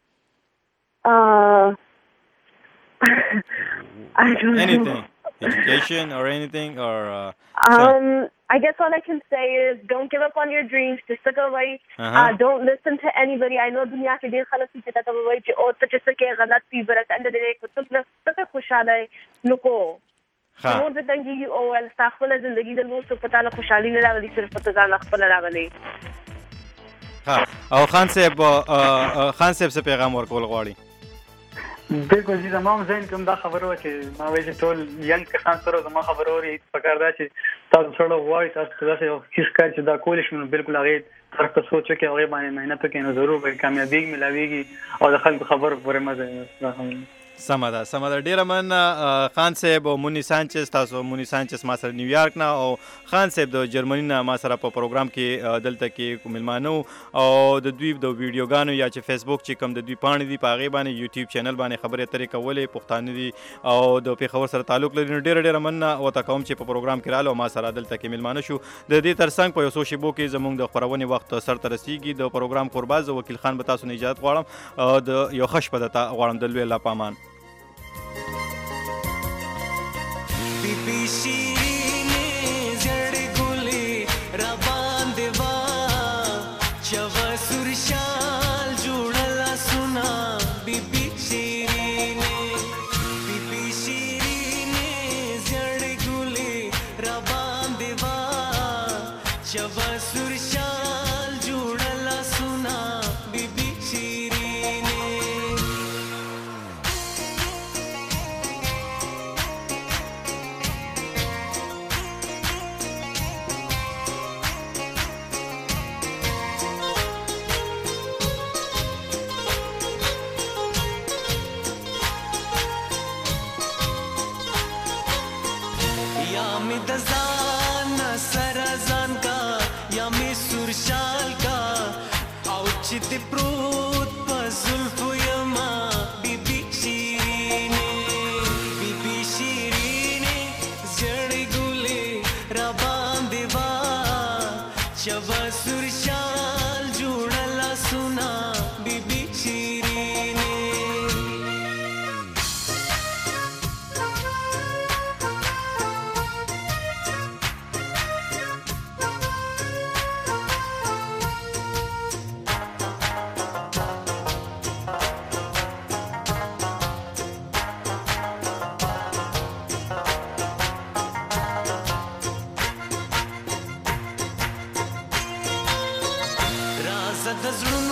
I don't
anything
know.
Education or anything or
I guess all I can say is don't give up on your dreams, just stick away. Don't listen to anybody. I know दुनिया के ढेर खलक से तब वही कि और तो जैसे कि गलत भी बरत अंदर दे को तो खुशहाल है नको वो तो तंगी ओ استغفر زندگی د لوس پتا له خوشحالي نه راولي صرف پتا ځان خپل راولي
او خان صاحب څه پیغام ورکول غواړي
بالکل جی زمام زین کوم دا خبرو چې ما وایي ټول ینګ خان سره زما خبرو لري پکار دا چې تاسو سره وایي تاسو دا چې کار چې دا کول شي بالکل هغه طرف ته سوچ کې هغه باندې مهنت وکړي نو ضرور به کامیابی ملاويږي او د خلکو خبر پرې مزه
سمه ډیره من خان صاحب او مونی سانچز تاسو مونی سانچز ما سره نیویارک نه او خان صاحب د جرمني نه ما سره په پروګرام کې دلته کې کوملمانو او د دوی د ویډیوګانو یا چې فیسبوک چې کوم د دوی پاڼې دی په هغه باندې یوټیوب چینل باندې خبرې اترې کولې پښتانه دي او د پیښور سره تعلق لري ډیره من او تا کوم چې په پروګرام کې رالو ما سره دلته کې ملمانه شو د دې ترڅنګ په یو څو شیبو کې زموږ د خبرونه وخت سر ترسيږي د پروګرام قرباز وکیل خان به تاسو نه اجازه غواړم او د یو خش په دتا غواړم د لوی الله پامان
Pipi shirine zade gule raban deva chava surshal judala suna bibi shirine zade gule raban deva chava surshal judala suna bibi चित प्रोत पजुल्फो यमा बीबी शीरीने जड़ गुले रबान देवा चवा सुरशाल जुड़ला सुना बीबी शीरीने the